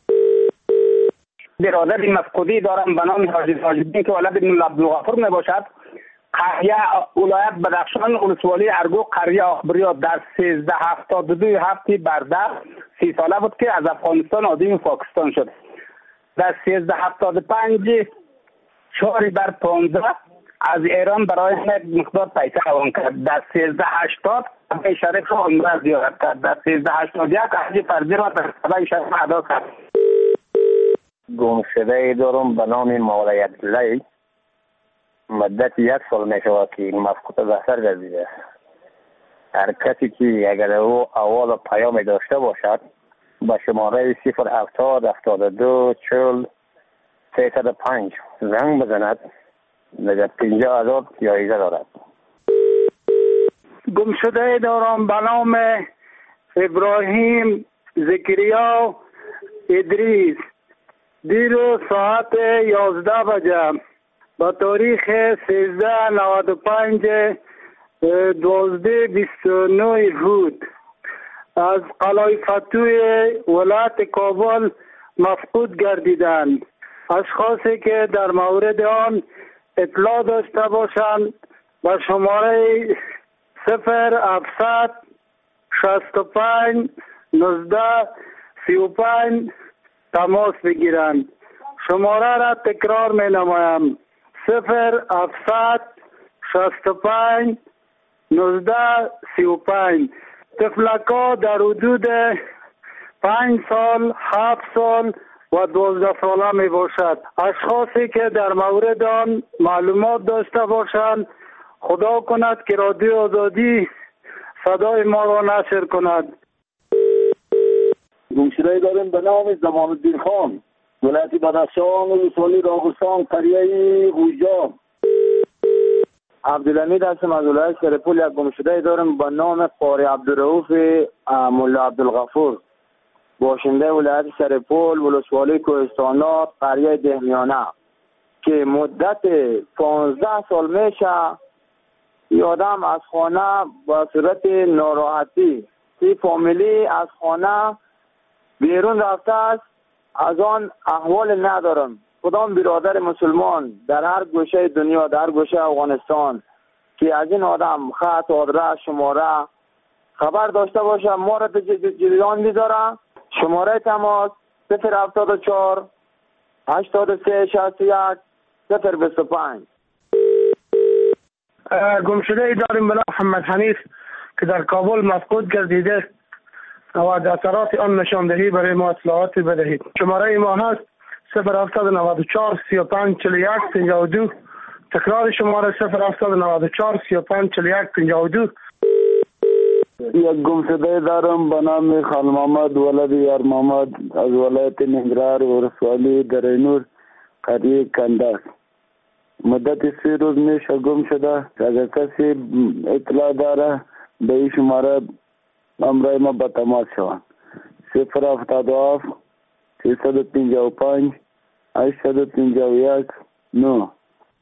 برادری مفقودی دارم به نام حاجی تاج‌الدین که ولد ابن عبدالغفور می باشد. قریه ولایت بدخشان ولسوالی ارگو قریه آخبریا در 1372 هفته برده 30 ساله بود که از افغانستان آدم پاکستان شد. در 1375 4/15 از ایران برای یک مقدار پیسه روان کرد. در 1380 کعبه شریف را عمره زیارت کرد. در 1381 حج فرضی را در کعبه شریف ادا کرد.
گمشده دارم به نام مولای عبدالله. مدت 1 سال می شود که مفقود به سر گردیده. هر کسی که اگر او اول پیام داشته باشد به شماره 070 72 40 305 زنگ بزند دیگر 50,000 جایزه دارد.
گمشده دارم به نام ابراهیم زکریا ادریس. دیروز ساعت 11 بجه با تاریخ 1395 12/29 بود از قلعه فتوی ولایت کابل مفقود گردیدند. اشخاصی که در مورد آن اطلاع داشته باشند با شماره 0700 65 19 35 تماس بگیرند. شماره را تکرار می نمایم: 0700 65 19 35. طفلک‌ها در حدود 5 سال، 7 سال و 12 ساله می باشد. اشخاصی که در مورد آن معلومات داشته باشند خدا کند که رادیو آزادی صدای ما را نشر کند.
گمشده داریم به نام زمان الدین خان، ولایت بدخشان ولسوالی راغستان قریه غوجا. عبدالحمید هستم از ولایت سرپول. یک گمشده داریم به نام قاری عبدالرؤوف ملا عبدالغفور، باشنده ولایت سرپول ولسوالی کوهستانات قریه دهمیانه که مدت 15 سال میشه یادم از خانه با صورت ناراحتی فامیلی از خانه بیرون رفته است. از آن احوال ندارم. کدام برادر مسلمان در هر گوشه دنیا، در هر گوشه افغانستان که از این آدم خط، آدرس، شماره خبر داشته باشه ما را جریان میذاره. شماره تماس 074 83 61 025.
گمشده ای داریم به نام محمد حنیف که در کابل مفقود گردیده و از اثرات آن نشاندهی برای ما اطلاعات بدهید. شماره ما هست 0794 35 41 52. تکرار شماره 0794 35 41 52.
یک گمشده دارم به نام خان محمد ولد یار محمد از ولایت ننگرهار ولسوالی درینور قریه کندک. مدت 3 روز میشه گم شده. اگر کسی اطلاع داره به این شماره امرای ما به تماس شوند. 077 355 851 9.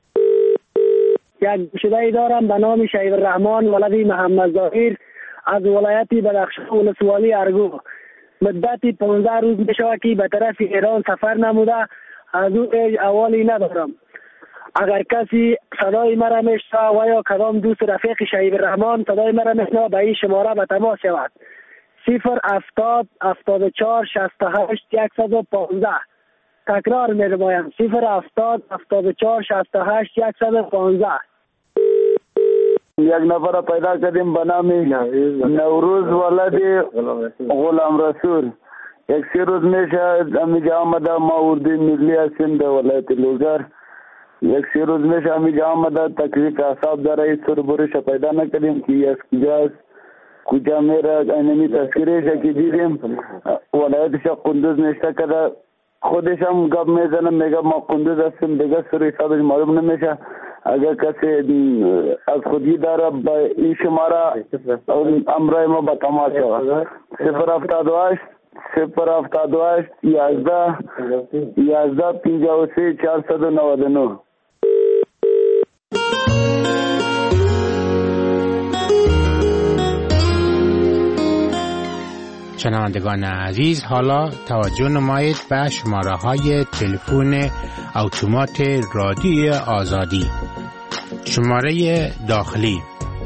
یک گمشده دارم به نام شیب الرحمن ولد محمد ظاهر از ولایت بدخشان ولسوالی ارگو. مدت 15 روز میشه که به طرف ایران سفر نموده. از او احوالی ندارم. اگر کسی صدای مرا میشنوه و یا کدام دوست رفیق شیب الرحمن صدای مرا میشنوه به این شماره به تماس شود. 070 74 68 115. تکرار می‌نمایم: 070 74 68 115.
یک نفر پیدا کردیم به نام نوروز ولد غلام رسول. 1 روز میشه امیجا آمده. ما اردوی ملی هستیم در ولایت لوگر. 1 روز میشه امیجا آمده. تکلیف اعصاب داره. هیچ طور برش پیدا نکردیم که از کجاست کجا میره. اینمی تذکیرش که دیدیم ولایتش قندوز نشته کرده. خودش هم گپ میزنه میگه ما قندوز هستیم دیگه سر حسابش معلوم نمیشه. اگر کسی از خودی داره به این شماره امرای ما به تماس شود. 078 078 11 11 53 499.
شنوندگان عزیز، حالا توجه نمایید به شماره های تلفن اتومات رادیوی آزادی. شماره داخلی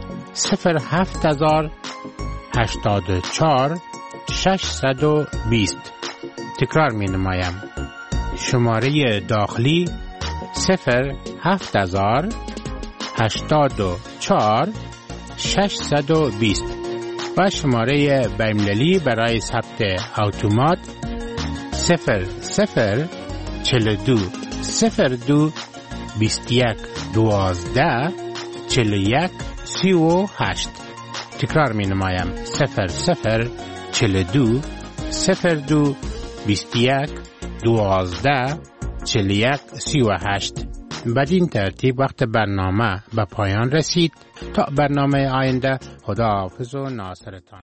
07084 620. تکرار می نمایم. شماره داخلی 07084 620 و شماره بین‌المللی برای ثبت اتومات 0042 02 21 12 41 38. تکرار می نمایم. 0042 02 21 12 41 38. بدین ترتیب وقت برنامه به پایان رسید. تا برنامه آینده، خداحافظ و ناصرتان.